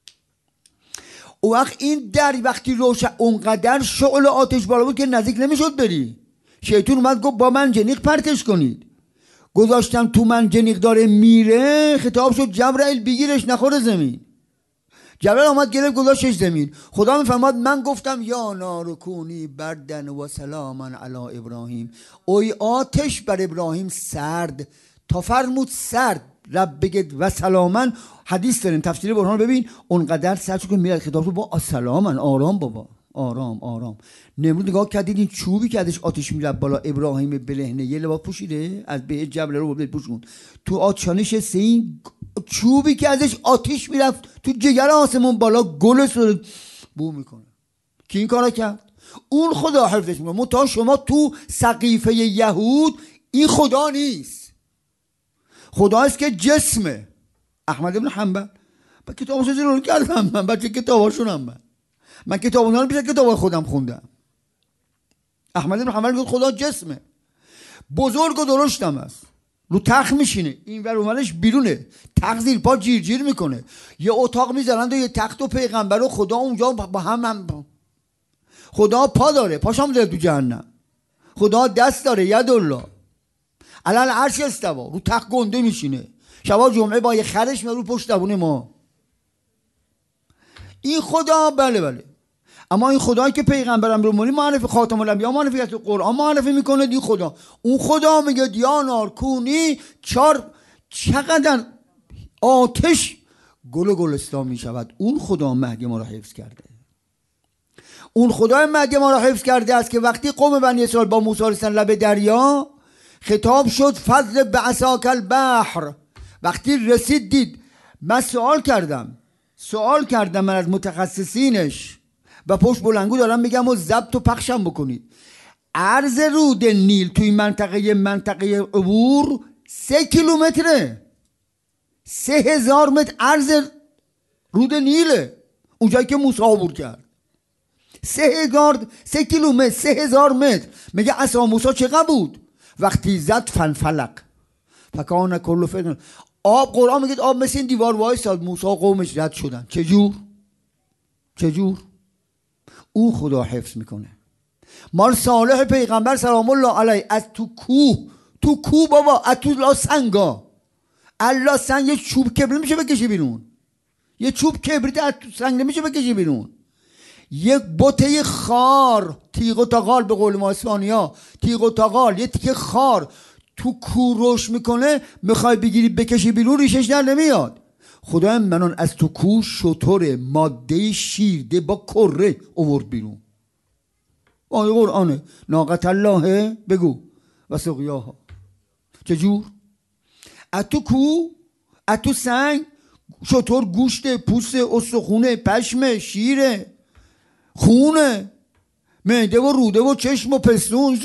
او وقت این در وقتی روشن اونقدر شعل آتش بالا بود که نزدیک نمیشد بری. شیطان اومد گفت با منجنیق پرتش کنید. گذاشتم تو منجنیق داره میره، خطاب شد جبرائیل بگیرش نخوره زمین. جبرائیل آمد گرفت گذاشتش زمین. خدا میفرماد من گفتم یا نار کونی بردن و سلاما علی ابراهیم، اوی آتش بر ابراهیم سرد تا فرمود سرد رب بگید و سلامن. حدیث داریم تفسیر برهان ببین اونقدر سرد که میاد خطاب شد با سلامن، آرام بابا، آرام آرام. نمرود نگاه کردید این چوبی که ازش آتش میرفت بالا، ابراهیم بلهنه یه لباس پوشیده از به جبل رو بود پوشون تو آتشانش این چوبی که ازش آتش میرفت تو جگر آسمون بالا گل شده بو میکنه. کی این کارا کرد؟ اون خدا حفظش میکنه. تا شما تو سقیفه یهود این خدا نیست، خدا است که جسمه. احمد ابن حنبل با کتابش رو کردم من، بچه کتاباشونم من کتاب اونا رو بیشتر کتاب خودم خوندم. احمد بن حنبل گفت خدا جسمه، بزرگ و درشتم است، رو تخت میشینه، این ور اونورش بیرونه، تخت زیر پا جیر جیر میکنه، یه اتاق میذارن و یه تخت و پیغمبر و خدا اونجا با هم. خدا پا داره، پاشم داره تو جهنم. خدا دست داره، ید الله علل عرش استوا، رو تخت گنده میشینه. شبا جمعه با یه خرش رو پشت دوونه ما. این خدا بله. اما این خدایی که پیغمبرم رو معرفی خاتم الانبیا معرفی از قرآن معرفی میکنه، این خدا، اون خدا میگه یا نار کونی چقدر آتش گل و گلستان میشود. اون خدا مهدی ما را حفظ کرده. اون خدای مهدی ما را حفظ کرده است که وقتی قوم بنی اسرائیل با موسی رسیدن لب دریا، خطاب شد فضل بعصاک البحر. وقتی رسید دید، من سوال کردم من از متخصصینش و پشت بلنگو دارم میگم و ضبط و پخشم بکنید. عرض رود نیل توی منطقه عبور 3 کیلومتره، 3000 متر عرض رود نیله اونجایی که موسی عبور کرد. 3 کیلومتر 3000 متر. میگه عصا موسی چقدر بود؟ وقتی زد فنفلق فکان کل فرق. آب، قرآن میگه آب مثل این دیوار وایساد، موسی قومش رد شدن. چجور؟ او خدا حفظ میکنه. مال صالح پیغمبر سلام الله علیه از تو کوه بابا، از تو لا سنگا، الله سنگ، یه چوب کبریت میشه بکشی بیرون، یه چوب کبریت از تو سنگ نمیشه بکشی بیرون. یک بوته خار، تیغ و تاغال به قول ما اسپانیا، تیغ و تاغال، یه تیکه خار تو کوه روش میکنه، میخوای بگیری بکشی بیرون ریشش در نمیاد. خدای منان از تو کوه شطور ماده شیرده با کره آورد بیرون. آیه قرآنه، ناقت الله بگو و سقیاها. چجور؟ از تو کوه، از تو سنگ، شطور گوشت، پوست، استخونه، پشم، شیره، خونه، معده و روده و چشم و پستون.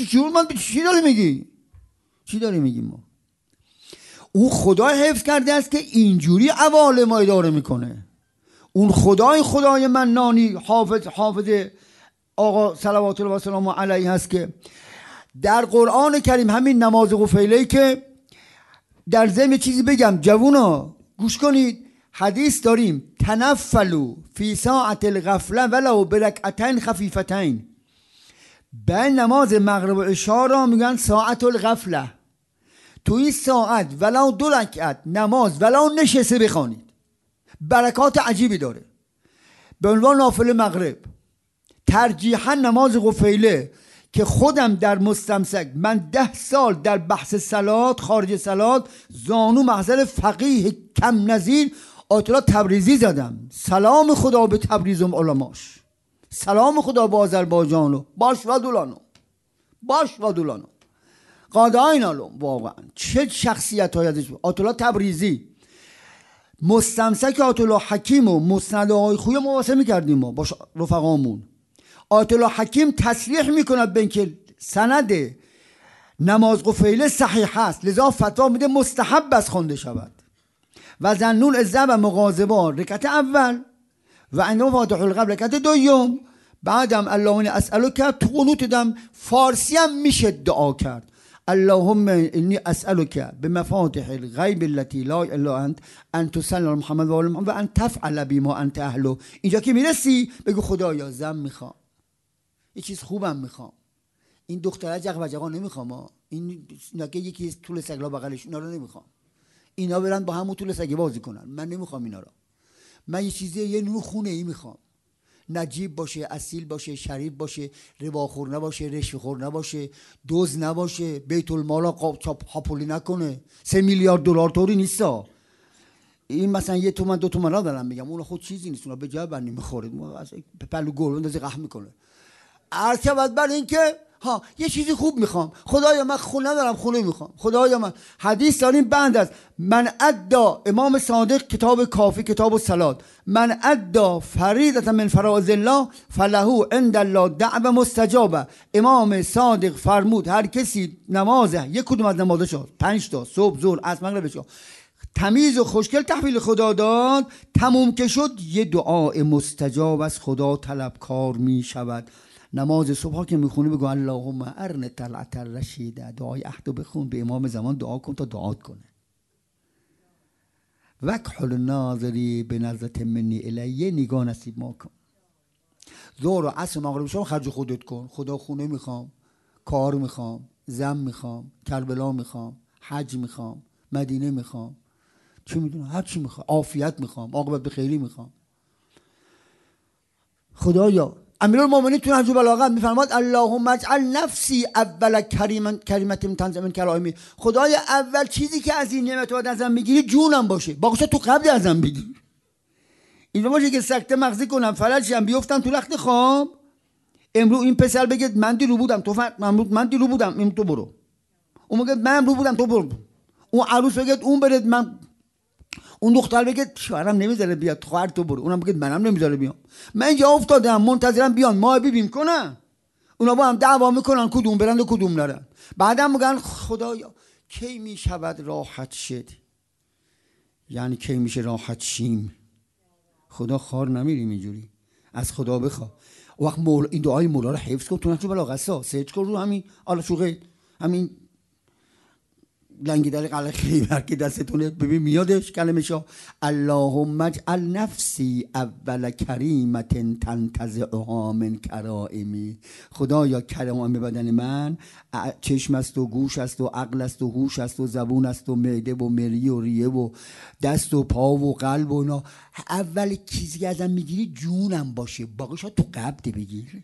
چی داری میگی ما؟ اون خدا حفظ کرده است که اینجوری عوالم ما اداره میکنه. اون خدای منانی حافظ آقا صلوات الله و سلام علیه هست که در قرآن کریم همین نماز قفیله که در ضمن چیزی بگم جوونا گوش کنید، حدیث داریم تنفلوا فی ساعت الغفله ولو برکعتین خفیفتین. به نماز مغرب و عشا را میگن ساعت الغفله. تو این ساعت ولو 2 رکعت نماز ولو نشسته بخوانید، برکات عجیبی داره. به عنوان نافله مغرب، ترجیحاً نماز قفیله که خودم در مستمسک، من 10 سال در بحث صلات، خارج صلات، زانو محضر فقیه کم نظیر آیت الله تبریزی زدم. سلام خدا به تبریز و علماش، سلام خدا به آذربایجانو، باش و دولانو قاداین علم. واقعا چه شخصیت های ازش. آیت الله تبریزی مستمسک آیت الله حکیم و مسند آقای خوی مواسه میکردیم ما با رفقامون. آیت الله حکیم تصریح میکنه به اینکه سند نماز قفیله صحیح است، لذا فتوا میده مستحب است خوانده شود. و ذنون اذ ذهب مغاضبا رکعت اول و عندما فاتح القلب رکعت دوم. بعدم اللهم اسالک تو قنوت دم فارسی هم میشه دعا کرد. اللهم انی اسالک بمفاتح الغیب التي لا اله الا انت ان تصلی علی محمد و آل محمد و ان تفعل بما انت اهله. اینجا که میرسی بگو خدایا زن میخوام، یه چیز خوبم میخوام، این دختره جق و جقا نمیخوام، این نکه یکی طول سگلا بغلش اینا رو نمیخوام، اینا برن با همون طول سگی بازی کنن، من نمیخوام اینا رو. من یه چیزی یه نور خونه ای میخوام، نجیب باشه، اصیل باشه، شریف باشه، رباخور نباشه، رشوه‌خور نباشه، دزد نباشه، بیت المال هاپولی نکنه. 3 میلیارد دلار طوری نیستا. این مثلا 1 تومن 2 تومن را دارم میگم، اون خود چیزی نیست، اون به جای بنی میخوره، پلو گل اندازه قهر میکنه. ارتباط بر این که یه چیزی خوب میخوام، خدایا من خونه ندارم، خونه میخوام، خدایا من. حدیث داریم بند است من ادا، امام صادق کتاب کافی کتاب الصلات، من ادا فریضه من فرائض الله فله عند الله دعوه مستجابه. امام صادق فرمود هر کسی نمازه یک کدوم از نمازشو 5 تا صبح ظهر عصر مغربشو تمیز و خوشگل تحویل خدا داد، تموم که شد یه دعای مستجاب از خدا طلبکار می شود. نماز صبح که میخونی بگو اللهم ارن طلعت الرشیده، دعای عهدو بخون، به امام زمان دعا کن تا دعات کنه. وکحل ناظری به نظرت منی الیه، نگاه نصیب ما کن. ظهر و عصر مغرب شام خرج خودت کن. خدا خونه میخوام، کار میخوام، زن میخوام، کربلا میخوام، حج میخوام، مدینه میخوام، چی میدونم هر چی میخوام، عافیت میخوام، عاقبت به خیری میخوام. خدایا امیرالمومنین تو نهج البلاغه میفرماد اللهم اجعل نفسی اول کریمت تنزل من کرائمی. خدای اول چیزی که از این نعمت بعد ازم میگیری جونم باشه، باقیش تو قبل ازم بگیر. این باشه که سکته مغزی کنم، فلج شم، بیفتم تو لخت خواب، امروز این پسر بگه من دیرو بودم تو من دیرو بودم این تو برو، اون میگه من امروز بودم تو برو، اون عروس بگه اون بره، من اون دختر بگه شوهرم نمیذاره بیاد، خواهر تو برو، اونم بگه منم نمیذاره بیام. من اینجا افتادم منتظرم بیان ماه ببین کنن، اونا با هم دعوا میکنن کدوم برند و کدوم نرن. بعدم میگن خدایا کی میشود راحت شد، یعنی کی میشه راحت شیم. خدا خار نمیریم اینجوری، از خدا بخوا. وقت این دعای مولا رو حفظ کن، تو نهج البلاغه سرچ کن رو همین آلا شوقه همین لنگی دل قلقی برکی دستتونه ببین میادش کلمشا. اللهم اجعل نفسی اول کریمت تنتزعها من کرائمی. خدایا کرام بدن من چشم است و گوش است و عقل است و هوش است و زبون است و معده و مری و ریه و دست و پا و قلب و اینا، اول چیزی ازم میگیری جونم باشه، باقیشا تو قبض بگیر.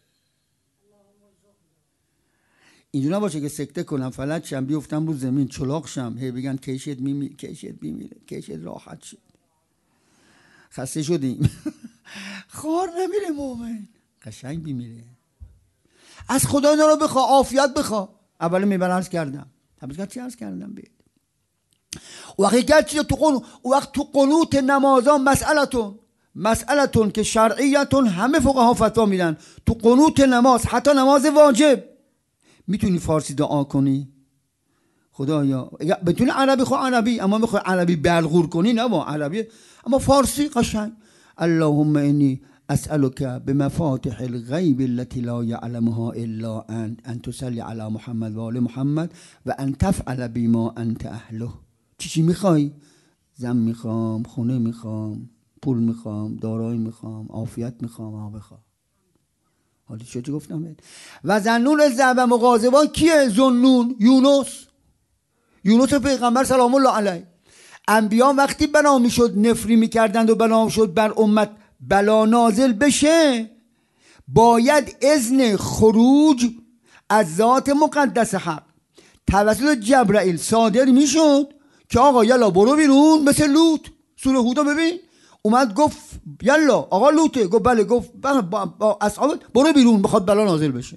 اینجوری نباشه که سکته کنم فلج شم بیفتم رو زمین چلاق شم هی بگن کیشت میمیره، کیشت میمیره، کیشت راحت شد. خسته شدیم. خار نمیره مومن، قشنگ میمیره. از خدا اینا رو بخوا، عافیت بخوا. اول میبر عرض کردم چی عرض کردم بید وقتی گرچه تو قنوت نمازان مسئلتون که شرعیتون همه فقها فتوا میدن. تو قنوت نماز حتی نماز واجب میتونی فارسی دعا کنی، خدایا بتونی عربی خو عربی، اما میخوای عربی بلغور کنی نه با عربی، اما فارسی قشنگ. اللهم انی اسالک بمفاتح الغیب التي لا يعلمها الا ان تصلی علی محمد و آل محمد و ان تفعل بما انت اهله. چی میخوای؟ زن میخوام، خونه میخوام، پول میخوام، دارایی میخوام، عافیت میخوام، بخوام. حالی چه گفتم؟ و ذنون الذهب مغاضبا کیه؟ ذنون یونس پیغمبر سلام الله علیه. انبیا وقتی بنا میشد نفری میکردند و بنا شد بر امت بلا نازل بشه، باید اذن خروج از ذات مقدس حق توسط جبرائیل صادر میشد که آقا یلا برو بیرون. مثل لوط سوره هود ببین، اومد گفت یلا آقا لوطه، گفت بله، گفت با اصحاب برو بیرون میخواد بلا نازل بشه،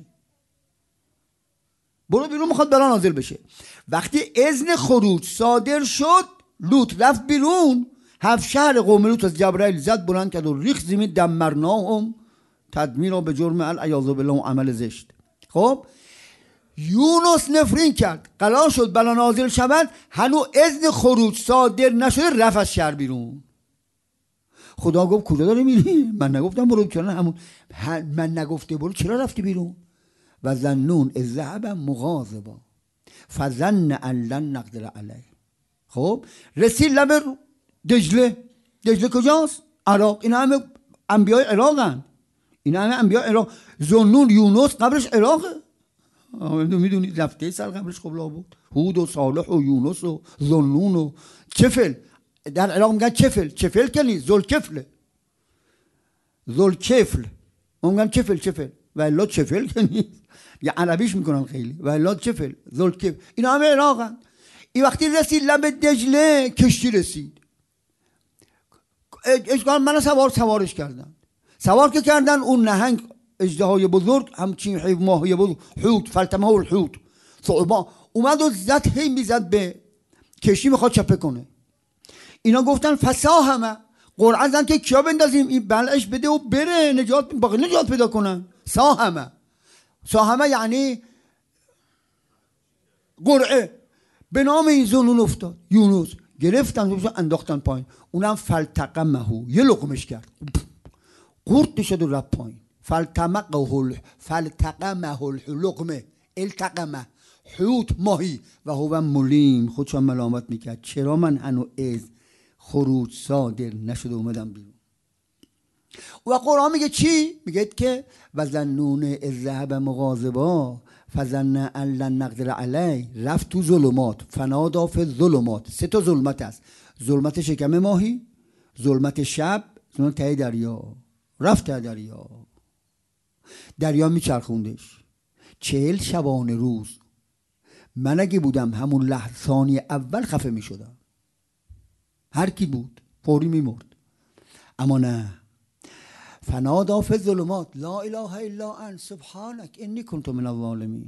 برو بیرون میخواد بلا نازل بشه. وقتی اذن خروج صادر شد لوط رفت بیرون، 7 شهر قوم لوط از جبرائیل زد بلند کرد و ریخت زمین، دمرناهم تدمیرا به جرم العیاذ بالله عمل زشت. خب یونس نفرین کرد، قرار شد بلا نازل شود، هنو اذن خروج صادر نشده، رفت از شهر بیرون. خدا گفت کجا داری میری؟ من نگفتم برو، چرا همون من نگفته برو چرا رفتی بیرون؟ و ظنون اذ ذهب مغاضبا فظن ان لن نقدر علیه. خب رسید لب دجله. دجله کجاست؟ عراق. اینا همه انبیای عراقن، اینا همه انبیای عراق. ظنون یونس قبرش عراقه، میدونید رفته سر قبرش قبلا بود. هود و صالح و یونس و ظنون و چفل. در عراق میگن چفل. چفل که نیست، ذوالکفله. ذوالکفل میگن چفل و الا چفل که نیست، یا عربیش میکنن خیلی، و الا چفل ذوالکفل. اینا همه عراقن. این وقتی رسید لب دجله، کشتی رسید. اشکال من سوارش کردن. سوار که کردن، اون نهنگ اژدهای بزرگ، همچین حیو ماهی بزرگ، حوت، فلتمه الحوت، ثعبان، اومد و زد، هی میزد به کشتی، میخواد چپه کنه. اینا گفتن فساهمه، قرعه زدن که کیا بندازیم، این بلعش بده و بره، نجات پیدا کنن. ساهمه یعنی قرعه. به نام این ظنون افتاد. یونس گرفتن انداختن پایین. اونم فلتقمه، یه لقمش کرد، قورت شد و رفت پایین. فلتقمه لقمه، التقمه، حوت ماهی. و هو ملیم، خودشان ملامت میکرد، چرا من هنو از خروج صادر نشده اومدم بیرون. و قرآن میگه چی؟ میگه که و ظنون اذ ذهب مغاضبا فظن ان لن نقدر علیه، رفت تو ظلمات، فنادی فی الظلمات. 3 تا ظلمت است: ظلمت شکم ماهی، ظلمت شب، ظلمت ته دریا. رفت ته دریا میچرخوندش 40 شبانه روز. من اگه بودم همون لحظه ثانیه اول خفه میشدم، هر کی بود فوری میمرد. اما نه، فنادی فی الظلمات لا اله الا انت سبحانک انی کنت من الظالمین.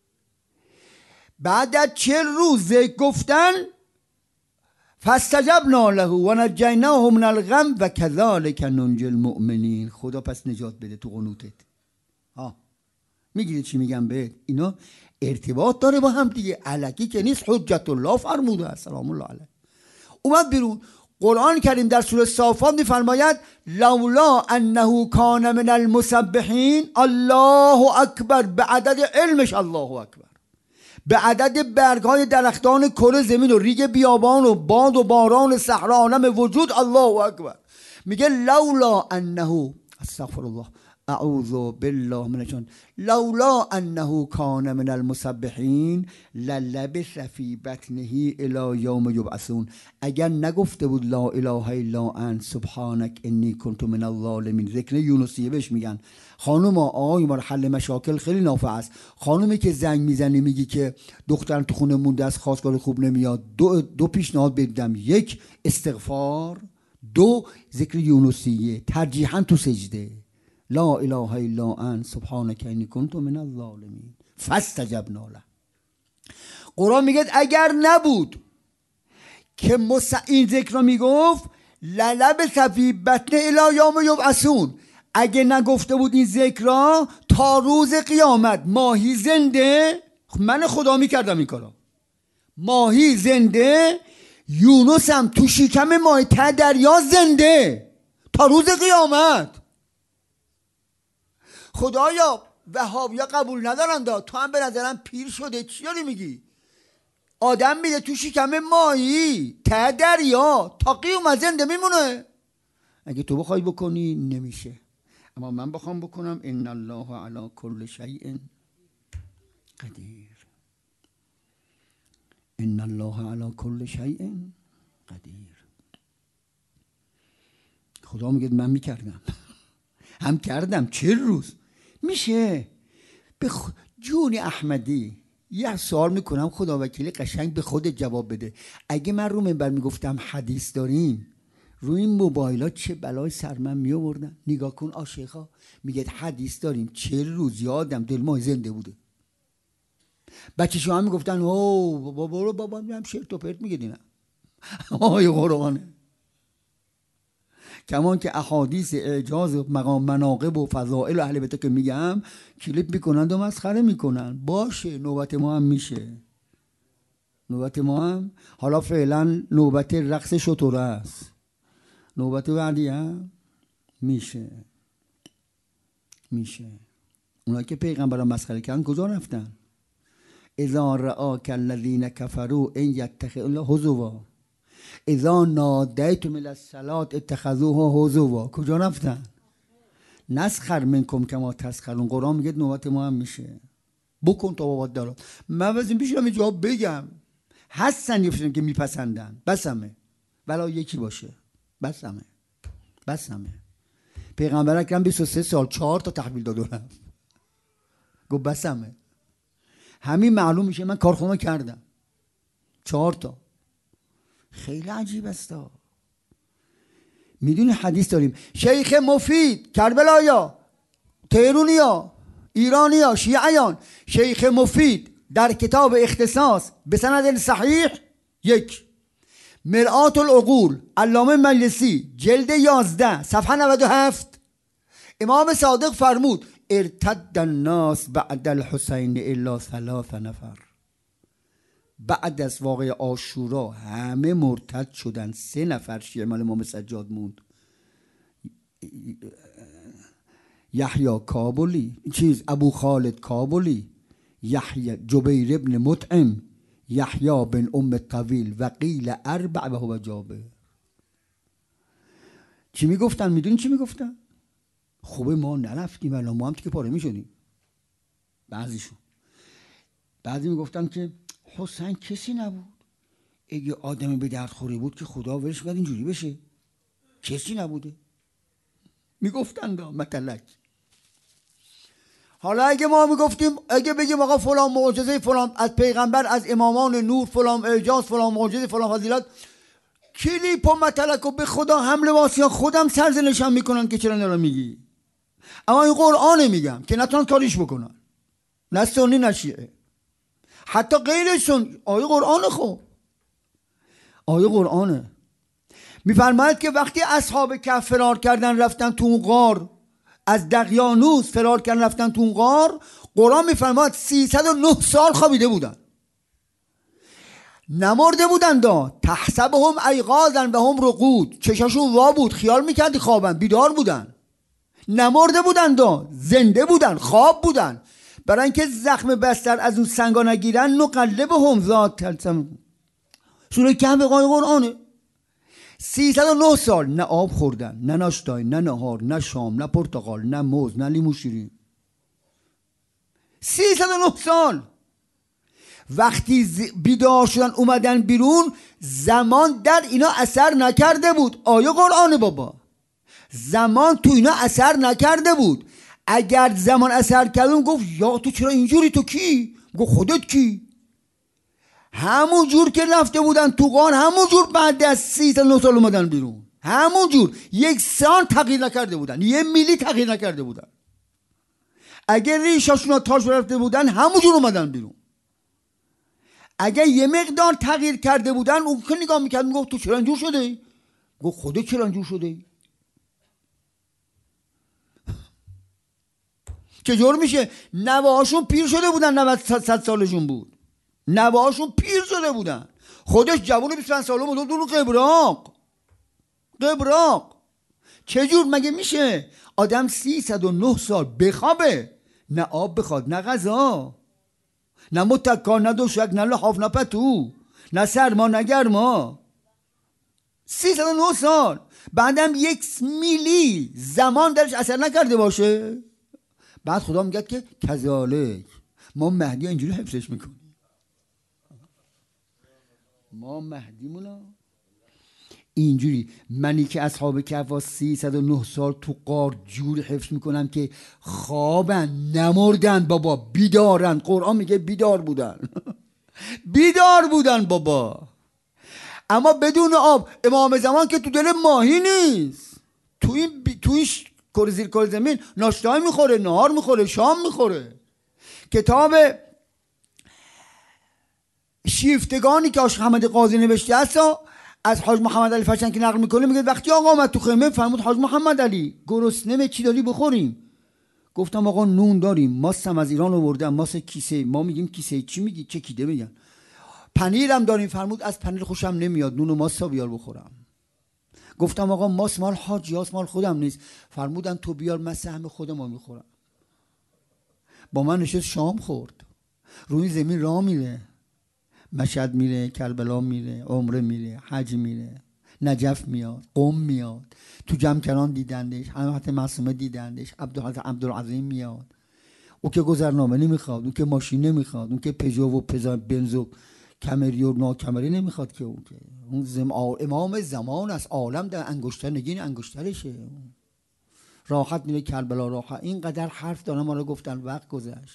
بعد از 40 روز گفتن فاستجبنا له و نجیناه من الغم و کذالک ننجی المؤمنین. خدا پس نجات بده تو قنوتت. میگیرید چی میگم به اینا؟ ارتباط داره با هم دیگه، الکی که نیست. حجت الله فرموده سلام الله علیه. اومد بیرون. قرآن کریم در سوره صافات میفرماید لولا انه کان من المسبحین، الله اکبر، به عدد علمش الله اکبر، به عدد برگهای درختان کره زمین و ریگ بیابان و باد و باران صحرا عالم وجود، الله اکبر. میگه لولا انه، استغفر الله، اعوذ بالله من الشیطان، لولا انه کان من المسبحین للبث فی بطنه الی یوم یبعثون. اگر نگفته بود لا اله الا انت سبحانک انی کنت من الظالمین، ذکر یونسیه بهش میگن. خانم آقای ما حل مشاکل خیلی نافع است. خانومی که زنگ میزنی میگی که دخترم تو خونه مونده است، خواستگار خوب نمیاد، دو پیشنهاد بدم: 1 استغفار، 2 ذکر یونسیه، ترجیحاً تو سجده، لا اله الا انت سبحانک انی کنت من الظالمین فاستجبنا له. قرآن میگه اگر نبود که این ذکر رو میگفت للبث فی بطنه الی یوم یبعثون، اگه نگفته بود این ذکر را تا روز قیامت، ماهی زنده، من خدا میکردم این کارا، ماهی زنده، یونس هم تو شکم ماهی ته دریا زنده تا روز قیامت. خدایا وهابیا قبول ندارن دا، تو هم به نظرم پیر شده، چی داری میگی؟ آدم میده تو شکم ماهی ته دریا تا قیامت زنده میمونه. اگه تو بخوای بکنی نمیشه، اما من بخوام بکنم ان الله علی کل شیء قدیر، ان الله علی کل شیء قدیر. خدا میگه من میکردم هم کردم. 40 روز میشه. جون احمدی یه سوال میکنم، خدا وکیلی قشنگ به خود جواب بده. اگه من رو منبر میگفتم حدیث داریم، روی این موبایلات چه بلای سر من میآوردن. نگاه کن آشیخا میگه حدیث داریم، 40 روز یادم دل ماه زنده بوده. بچه شما هم میگفتن او برو بابا هم شرط و پرت میگه دینا آی قرآنه. کمان که احادیث اعجاز و مقام مناقب و فضائل و اهل بیت که میگم کلیپ میکنند و مسخره میکنن. باشه نوبت ما هم میشه، نوبت ما هم. حالا فعلا نوبت رقص شطوره است، نوبت بعدی هم میشه. اونایی که پیغمبران مسخره کردن کجا رفتن؟ اذا رآک الذین کفروا ان یتخذون هزوا اذا نادیتم الی الصلاة اتخذوها هزوا. کجا رفتن؟ نسخر منکم کما تسخرون. قرآن میگه نوبت ما هم میشه. بکن تا بابات دارد. من واسه میشم اینجا بگم هستن یه که میپسندن، بسمه ولی یکی باشه، بسمه. پیغمبر اکرم 23 سال 4 تا تحویل داد و رفت، گفت بسمه. همین معلوم میشه من کارخونه کردم 4 تا. خیلی عجیب است. میدونی حدیث داریم شیخ مفید کربلایا، تهرونیا، ایرانیا، شیعیان، شیخ مفید در کتاب اختصاص به سند صحیح 1 مرآت العقول علامه مجلسی جلد 11 صفحه 97 امام صادق فرمود ارتد الناس بعد الحسین الا 3 نفر. بعد از واقع عاشورا همه مرتد شدن. 3 نفر شیعه مال امام سجاد موند. یحیی کابلی، ابو خالد کابلی، یحیی جبیر ابن مطعم، یحیی بن ام طویل و قیل 4 و هو جابر. چی میگفتن؟ میدونی چی میگفتن؟ خوبه ما نرفتیم الان ما هم که پاره میشدیم. بعضی میگفتن که حسین کسی نبود، اگه آدم به درد خوری بود که خدا ولش کرد اینجوری بشه، کسی نبوده. میگفتن مطلق. حالا اگه ما میگفتیم، اگه بگیم آقا فلان معجزه فلان از پیغمبر، از امامان نور، فلان اعجاز، فلان معجزه، فلان فضیلت، کلیپ و مطلق و به خدا حمله واسیان خودم سرزنشم میکنن که چرا نرا میگی. اما این قرآن میگم که نتونن کاریش بکنن، نه سنی نه شیعه، حتی غیر سنی. آیه قرآنه. خب آیه قرآنه میفرماید که وقتی اصحاب کهف فرار کردن رفتن تو اون غار، از دقیانوس فرار کردن رفتن تو اون غار، قرآن میفرماید 309 سال خوابیده بودن، نمرده بودن. تحسبهم ایقاظا و هم رقود، چشاشون وا بود، خیال میکردی خوابن، بیدار بودن. نمرده بودن، زنده بودن، خواب بودن. برای اینکه زخم بستر از اون سنگا نگیرن نقلبهم ذات سوره کهف قرآنه. 309 سال نه آب خوردن، نه ناشتای، نه نهار، نه شام، نه پرتقال، نه موز، نه لیمو شیرین. 309 سال. وقتی بیدار شدن اومدن بیرون، زمان در اینا اثر نکرده بود. آیه قرآن بابا، زمان تو اینا اثر نکرده بود. اگر زمان اثر کردون گفت یا تو چرا اینجوری؟ تو کی؟ گفت خودت کی؟ همون جور که رفته بودن تو غار، همون جور بعد از 39 سال اومدن بیرون، همون جور. 1 سانت تغییر نکرده بودن، 1 میلی تغییر نکرده بودن. اگر ریشاشون تاش رفته بودن همون جور اومدن بیرون. اگر یه مقدار تغییر کرده بودن اون که نگاه میکرد میگفت تو چرا اینجور شده؟ گفت خودت چرا اینجور شده؟ چجور میشه؟ نوهاشون پیر شده بودن، 90 سالشون بود، نوهاشون پیر شده بودن، خودش جوان 25 ساله بود دون قبراق. چجور مگه میشه آدم 309 سال بخوابه؟ نه آب بخواد، نه غذا، نه متکا، نه دوشک، نه لحاف، نه پتو، نه سرما، نه گرما. 309 سال. بعدم 1 میلی زمان درش اثر نکرده باشه. بعد خدا میگه که کذالک ما مهدی اینجوری حفظش میکنیم. ما مهدیمونا اینجوری، منی که اصحاب کهف 309 سال تو غار جوری حفظ میکنم که خوابن، نمردن بابا، بیدارن. قرآن میگه بیدار بودن بیدار بودن بابا، اما بدون آب. امام زمان که تو دل ماهی نیست، تو این کره زیر کره زمین ناشتای میخوره، نهار میخوره، شام میخوره. کتاب شیفتگانی که آشق حمد قاضی نوشته است از حاج محمد علی فشن که نقل میکنه میگه وقتی آقا اومد تو خیمه فرمود حاج محمد علی گرسنه چی داری بخوریم؟ گفتم آقا نون داریم، ماست هم از ایران آوردم، ماست کیسه، ما میگیم کیسه، چی میگی؟ چه کیده میگن؟ پنیرم داریم. فرمود از پنیر خوشم نمیاد، نون و ماستا بیار بخورم. گفتم آقا ماست مال حاجیاست، مال خودم نیست. فرمودن تو بیار، من سهم خودمو میخورم. با من نشست شام خورد. روی زمین راه میره، مشهد میره، کربلا میره، عمره میره، حج میره، نجف میاد، قم میاد، تو جمکران دیدندش، حضرت معصومه دیدندش، عبدالعظیم میاد. او که گذرنامه نمیخواد، اون که ماشین نمیخواد، اون که پژو و بنز و کمری و ناکمری نمیخواد، که اون که امام زمان است، عالم در انگشتر نگین انگشترشه. راحت میره کربلا، راحت. اینقدر حرف دارم، ما رو گفتن وقت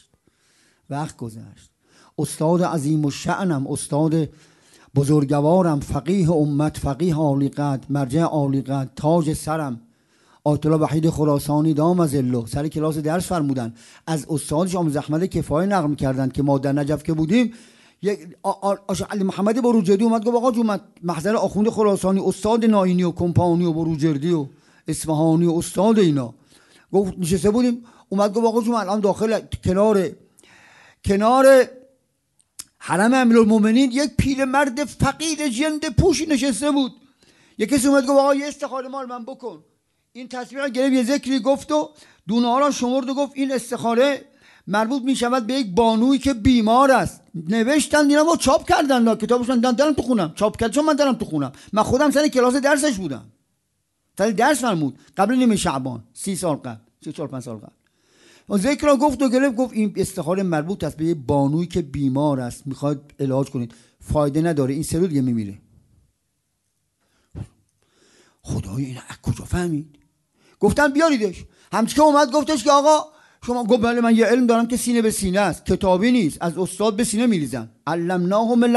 گذشت. استاد عظیم و شأنم، استاد بزرگوارم، فقیه امت، فقیه عالی قدر، مرجع عالی قدر، تاج سرم، آیت الله وحید خراسانی دام ظله، سر کلاس درس فرمودن. از استادش آموز احمد کفایه نقل می‌کردن که ما در نجف که بودیم، یک علی محمد بروجردی اومد گفت آقا جون محضر آخوند خراسانی، استاد ناینی و کمپانی و بروجردی و اصفهانی و استاد اینا، گفت نشسته بودیم، اومد گفت آقا جون الان داخل کنار حرم امیرالمومنین یک پیرمرد فقیر جند پوشی نشسته بود. یک کسی اومد گفت آقا یه استخاره مال من بکن. این تصویر رو گرفت، یه ذکری گفت و دونه ها را شمرد و گفت این استخاره مربوط می شود به یک بانویی که بیمار است. نوشتن دیدم و چاپ کردن کتابشون، دارم تو خونم چاپ کرد، چون من دارم تو خونم. من خودم سر کلاس درسش بودم، سر درس فرمود قبل نیمه شعبان، 3 سال قبل، 4-5 سال قبل. و ذکر را گفت و گرفت، گفت این استخاره مربوط است به یک بانویی که بیمار است، میخواد علاج کنید، فایده نداره، این 3 روز دیگه میمیره. خدای این از کجا فهمید؟ گفتن بیاریدش. همچنین که اومد گفتش که آقا شما، گفت بله من یه علم دارم که سینه به سینه است، کتابی نیست، از استاد به سینه میریزن. علمناه من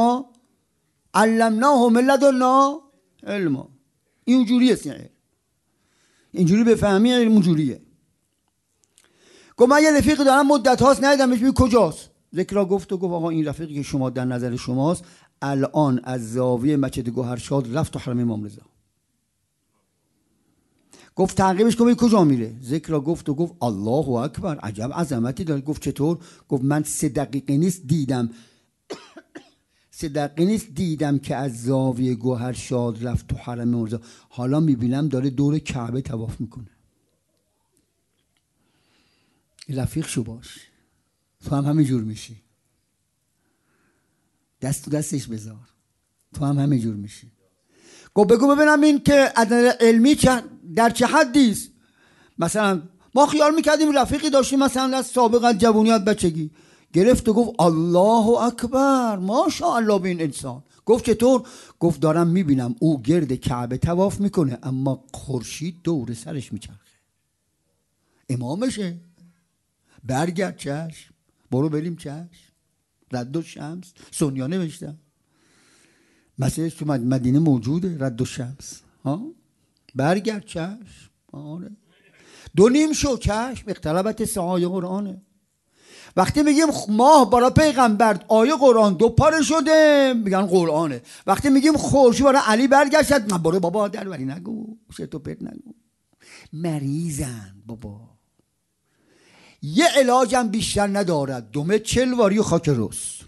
لدنا علما. اینجوریه سینه، اینجوری بفهمی اینجوریه. گفت من یه رفیق دارم مدت هاست ندیدمش، میگه کجاست؟ ذکر گفت و گفت آقا این رفیقی که شما در نظر شماست الان از زاویه مسجد گوهرشاد رفت تا حرم امام رضا. گفت تعقیبش کن کجا میره؟ ذکر گفت و گفت الله اکبر، عجب عظمتی داره. گفت چطور؟ گفت من 3 دقیقه نیست دیدم 3 دقیقه نیست دیدم که از زاویه گوهرشاد رفت تو حرم امام رضا، حالا میبینم داره دور کعبه طواف میکنه. رفیق شو باش، تو هم همه جور میشی. دست تو دستش بذار، تو هم همه جور میشی. گفت بگو ببینم این که از علمی در چه حدی است؟ مثلا ما خیال میکردیم رفیقی داشتیم مثلا از سابقا جوونیت بچگی، گرفت و گفت الله اکبر، ماشاءالله به این انسان. گفت چطور؟ گفت دارم میبینم او گرد کعبه طواف میکنه اما خورشید دور سرش میچرخه. امامشه. برگرد چشم، برو بریم چشم، رد و شمس، سونیا نوشتم مسئله تو مدینه موجوده، رد و شمس، برگرد چشم، آره 2 شو چشم، اقتربت ساعه قرآنه. وقتی میگیم ماه برای پیغمبر آیه قرآن 2 پاره شده میگن قرآنه. وقتی میگیم خورشید برای علی برگشت، من برو بابا دربری نگو، شت و پرت نگو، مریضن بابا. یه علاجم بیشتر ندارد، دمه 40 واری و خاک رس.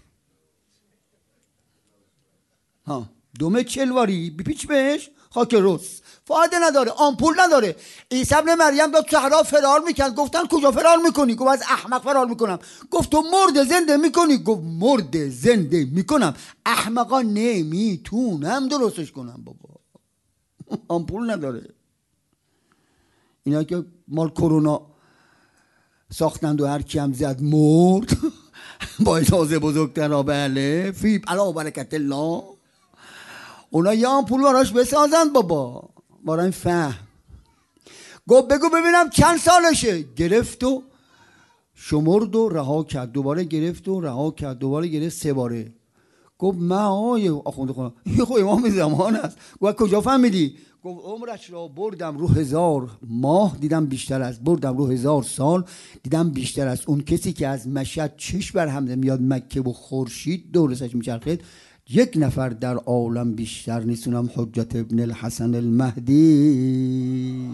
دمه 40 واری بپیچ بهش خاک رس، فایده نداره، آمپول نداره. عیسی ابن مریم داد صحرا فرار میکرد، گفتن کجا فرار میکنی؟ گفت از احمق فرار میکنم. گفت تو مرد زنده میکنی؟ گفت مرد زنده میکنم، احمقا نمیتونم درستش کنم بابا. آمپول نداره. اینا که مال کرونا ساختند و هر کی هم زد مرد با اجازه بزرگترا، بله فی علا برکت الله. اونا یه آمپول براش بسازند بابا، برای این فهم. گفت بگو ببینم چند سالشه؟ گرفت و شمرد و رها کرد، دوباره گرفت و رها کرد، دوباره گرفت 3 باره. گفت من آخونده خونم این خود امام زمان است. گفت کجا فهمیدی؟ گفت عمرش را بردم رو 1000 ماه دیدم بیشتر است، بردم رو 1000 سال دیدم بیشتر است. اون کسی که از مشهد چشم بر هم میاد مکه و خورشید دور سرش میچرخید یک نفر در عالم بیشتر نیست، اونم حجت ابن الحسن المهدی.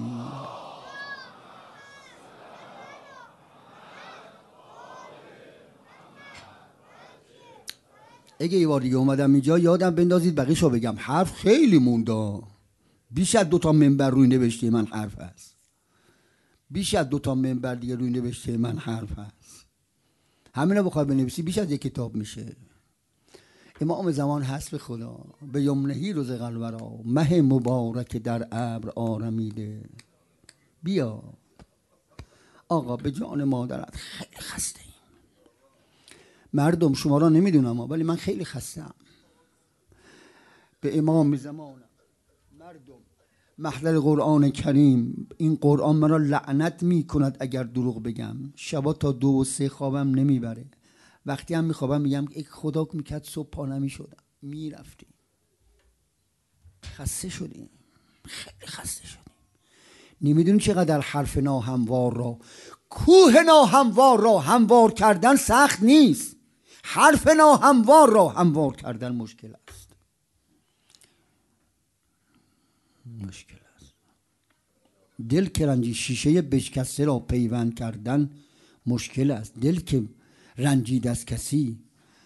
اگه یه بار دیگه اومدم اینجا یادم بندازید بقیشو بگم. حرف خیلی مونده، بیش از 2 منبر روی نوشته من حرف هست، بیش از 2 منبر دیگه روی نوشته من حرف هست. همینو بخوای بنویسی بیش از 1 کتاب میشه. امام زمان هست به خدا به یمنهی روز قلورا، مه مبارک در ابر آرمیده. بیا آقا به جان مادرت خیلی خسته ایم. مردم شما را نمیدونم ولی من خیلی خستم. به امام زمانم مردم محضر قرآن کریم، این قرآن مرا لعنت می کند اگر دروغ بگم. شبا تا 2 و 3 خوابم نمیبره. وقتی هم میخوابم میگم ای خدا میکرد صبح پا نمیشدم. میرفتیم. خسته شدیم، خیلی خسته شدیم. نمیدونی چقدر حرف ناهموار را، کوه ناهموار را هموار کردن سخت نیست، حرف ناهموار را هموار کردن مشکل است. مشکل است. دل که رنجی شیشه بشکسته را پیوند کردن مشکل است. دل که رنجید از کسی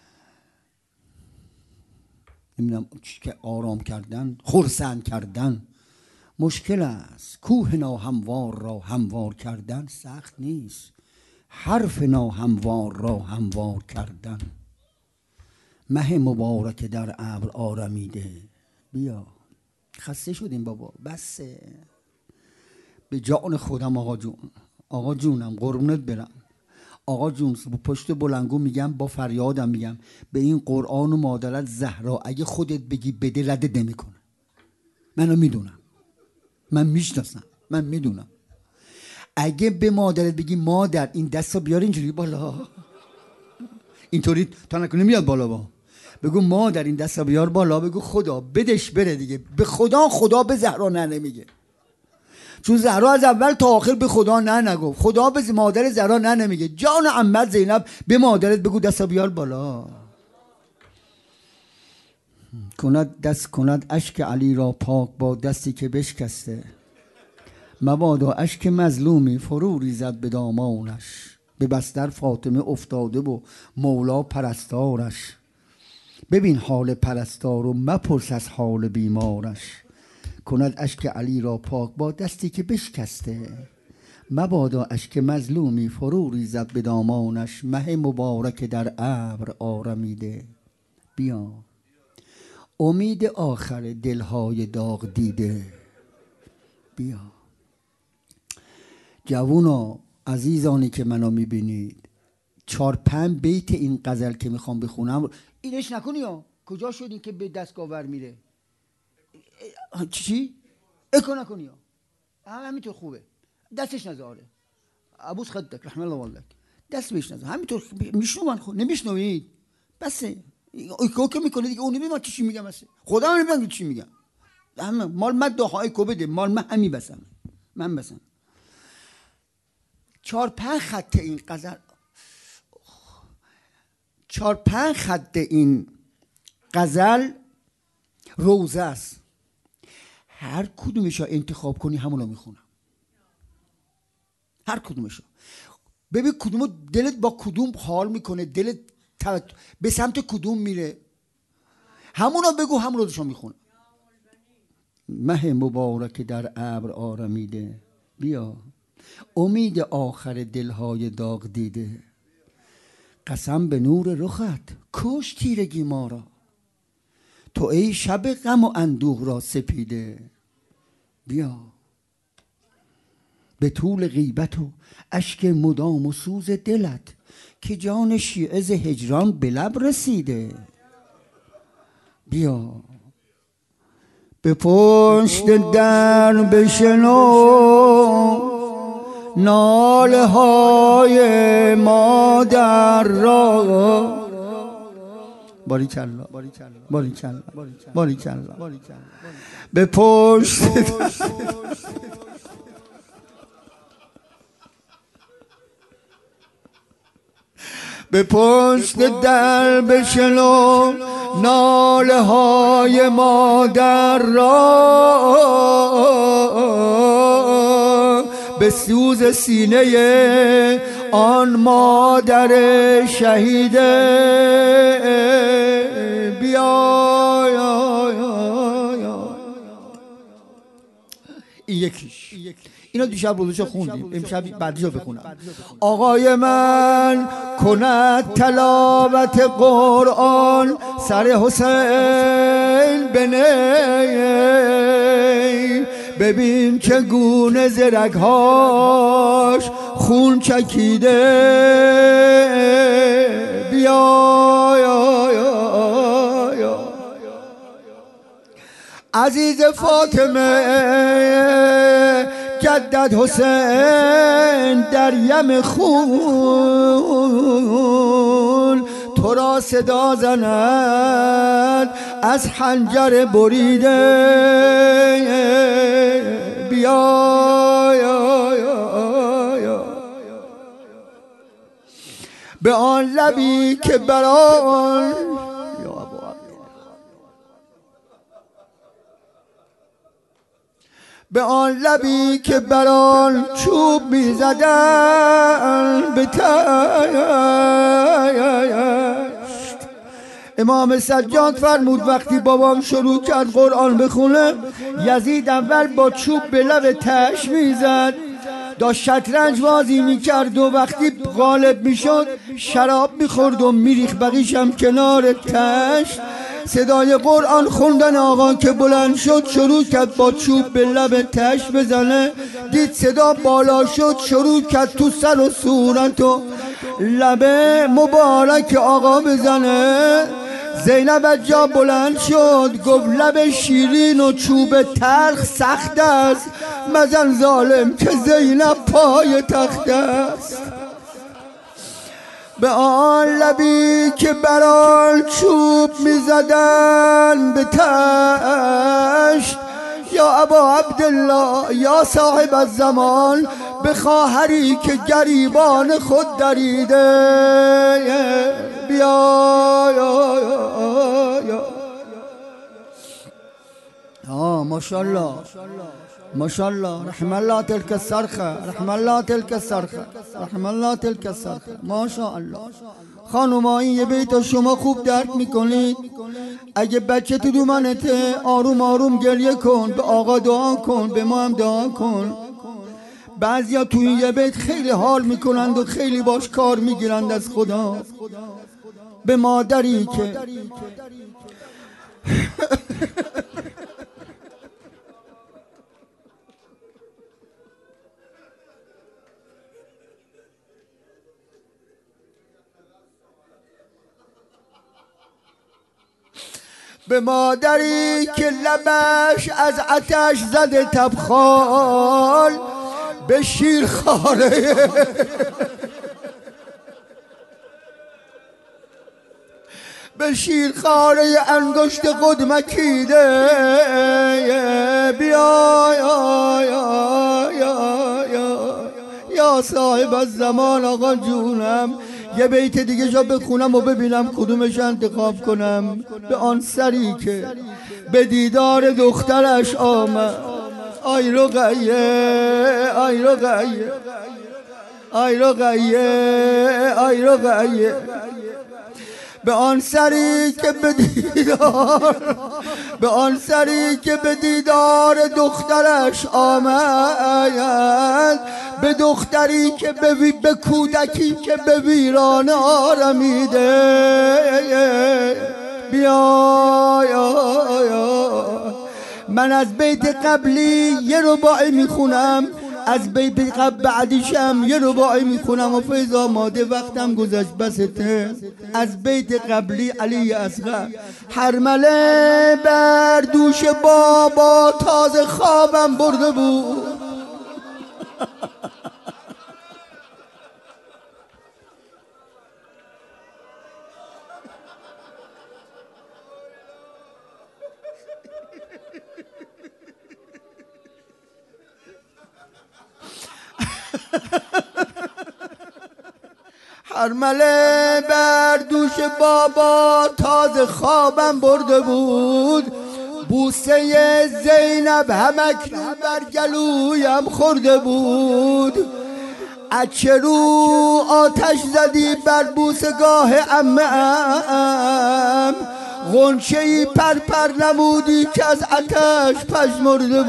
نمیدونم که آرام کردن، خرسند کردن مشکل است. کوه ناهموار را هموار کردن سخت نیست، حرف ناهموار را هموار کردن. مه مبارک در ابر آرمیده. بیا خسته شدیم بابا، بسه. به جان خودم آقا جون، آقا جونم قربونت برم، آقا جون پشت بلنگو میگم، با فریادم میگم به این قرآن و مادرت زهرا اگه خودت بگی بده ردت نمیکنه. منو میدونم، من میشناسم، من میدونم. اگه به مادرت بگی مادر این دستو بیار اینجوری بالا، اینطوری تا نکنه میاد بالا، با بگو مادر این دستو بیار بالا، بگو خدا بدش بره دیگه. به خدا به زهرا نه نمیگه، چون زهرا از اول تا آخر به خدا نه نگفت. خدا به مادر زهرا نه نمیگه. جان عمت زینب به مادرت بگو دستو بیار بالا. کند اشک علی را پاک با دستی که بشکسته، مبادا اشک مظلومی فرو ریزد به دامانش. به بستر فاطمه افتاده و مولا پرستارش، ببین حال پرستار و مپرس از حال بیمارش. کند اشک علی را پاک با دستی که بشکسته، مبادا اشک مظلومی فرو ریزد به دامانش. مه مبارک در ابر آرمیده. بیا امید آخر دلهای داغ دیده. بیا جوونا عزیزانی که منو میبینید، 4-5 بیت این غزل که میخوام بخونم اینش نکنی ها. کجا شدین که به دستگاه ور میره؟ چی؟ اکو نکنی ها. همینطور خوبه، دستش نزاره. عبوس خدک رحم الله والدک، دست بهش نزار. همینطور میشنون. خود نمیشنوید بسه. اکو که میکنه دیگه. اون نمیدونم چی میگم، بسه خدا نمیدونم چی میگم. همه مال من داخل اکو بده، مال من همین بسم، من بسم. 4-5 خط این غزل، 4-5 خط این غزل روزه است. هر کدومش رو انتخاب کنی همونو میخونم. هر کدومش رو ببین کدومو دلت با کدوم حال میکنه، دلت به سمت کدوم میره، همونو بگو، همون رو میخونم. مه مبارک در ابر آرمیده. بیا امید آخر دلهای داغ دیده. قسم به نور رخت کش تیرگی ما را، تو ای شب غم و اندوه را سپیده. بیا به طول غیبت و اشک مدام و سوز دلت، که جان شیعه ز هجران به لب رسیده. بیا به پشت در بشنو ناله های مادر را. باریکلا باریکلا باریکلا. به پشت به پشت در بشنو ناله های مادر را، به سوز سینه آن مادر شهیده بیا. این یکیش، اینا دیشب روزشو خوندیم، امشب بعدیشو بخونم. آقای من کند تلاوت قرآن، سر حسین بنی، ببین چگونه زرگهاش خون چکیده بیا. عزیز فاطمه جدد حسین در یم خون، تو را صدا زند از حنجر بریده بیا. به آن لبی که بران به آن لبی که بران چوب می زدن به تشت. امام سجاد فرمود وقتی بابام شروع کرد قرآن بخونه، یزید اول با چوب به لب تشت می زد، داشت شطرنج بازی میکرد و وقتی غالب میشد شراب میخورد و میریخ بقیشم کنار تشت. صدای قرآن خوندن آقا که بلند شد شروع کرد با چوب به لب تشت بزنه، دید صدا بالا شد شروع کرد تو سر و صورت و لب مبارک آقا بزنه. زینب از جا بلند شد گفت لب شیرین و چوب تلخ سخت است، مزن ظالم که زینب پای تخت است. به آن لبی که بران چوب میزدن به تشت، یا ابا عبدالله یا صاحب الزمان، به خواهری که گریبان خود دریده بیا. ماشاءالله ماشاءالله، رحم الله تلك الصرخه، رحم الله تلك الصرخه، رحم الله تلك الصرخه. ماشاءالله خانوما این یه بیت شما خوب درک میکنید. اگه بچه تو دومنته آروم آروم گریه کن، به آقا دعا کن، به ما هم دعا کن. بعضیا تو این یه بیت خیلی حال میکنند و خیلی باش کار میگیرند از خدا. به مادری که به مادری که لبش از آتش زده تبخال، به شیرخواره به شیرخواره انگشت خود مکیده بیا. یا صاحب الزمان آقا جونم، یه بیت دیگه جا بخونم و ببینم کدومش انتخاب کنم. به آن سری که به دیدار دخترش آمد، آی رقیه آی رقیه آی رقیه آی رقیه. به آن سری که به آن سری که به دیدار دخترش آمد، به دختری که به کودکی که به ویرانه آرمیده بیا. من از بیت قبلی یه رباعی میخونم، از بیت قبل بعدیشم یه رباعی میخونم و فیض آماده وقتم گذشت بسته. از بیت قبلی علی اصغر: هرمله بر دوش بابا تازه خوابم برده بود، هرمله بر دوش بابا تازه خوابم برده بود، بوسه زینب همکنون بر گلویم خورده بود. اچه رو آتش زدی بر بوسگاه عمه‌ام، غنچه‌ای پرپر نمودی که از آتش پژمرده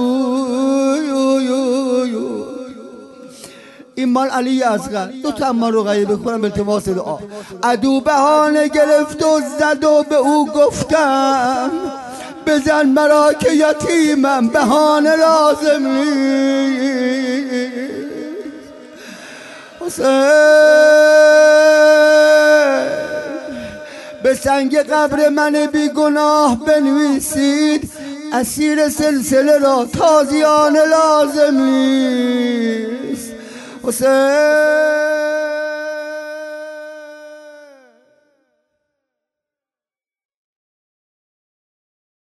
بود. این مال علی اصغر. دو تا اما رقیه بخونم التماس دعا. عدو بهانه گرفت و زد و به او گفتم بزن مرا که یتیمم، بهانه لازم نیست. حسین به سنگ قبر من بیگناه بنویسید اسیر سلسله را تازیانه لازم نیست. حسین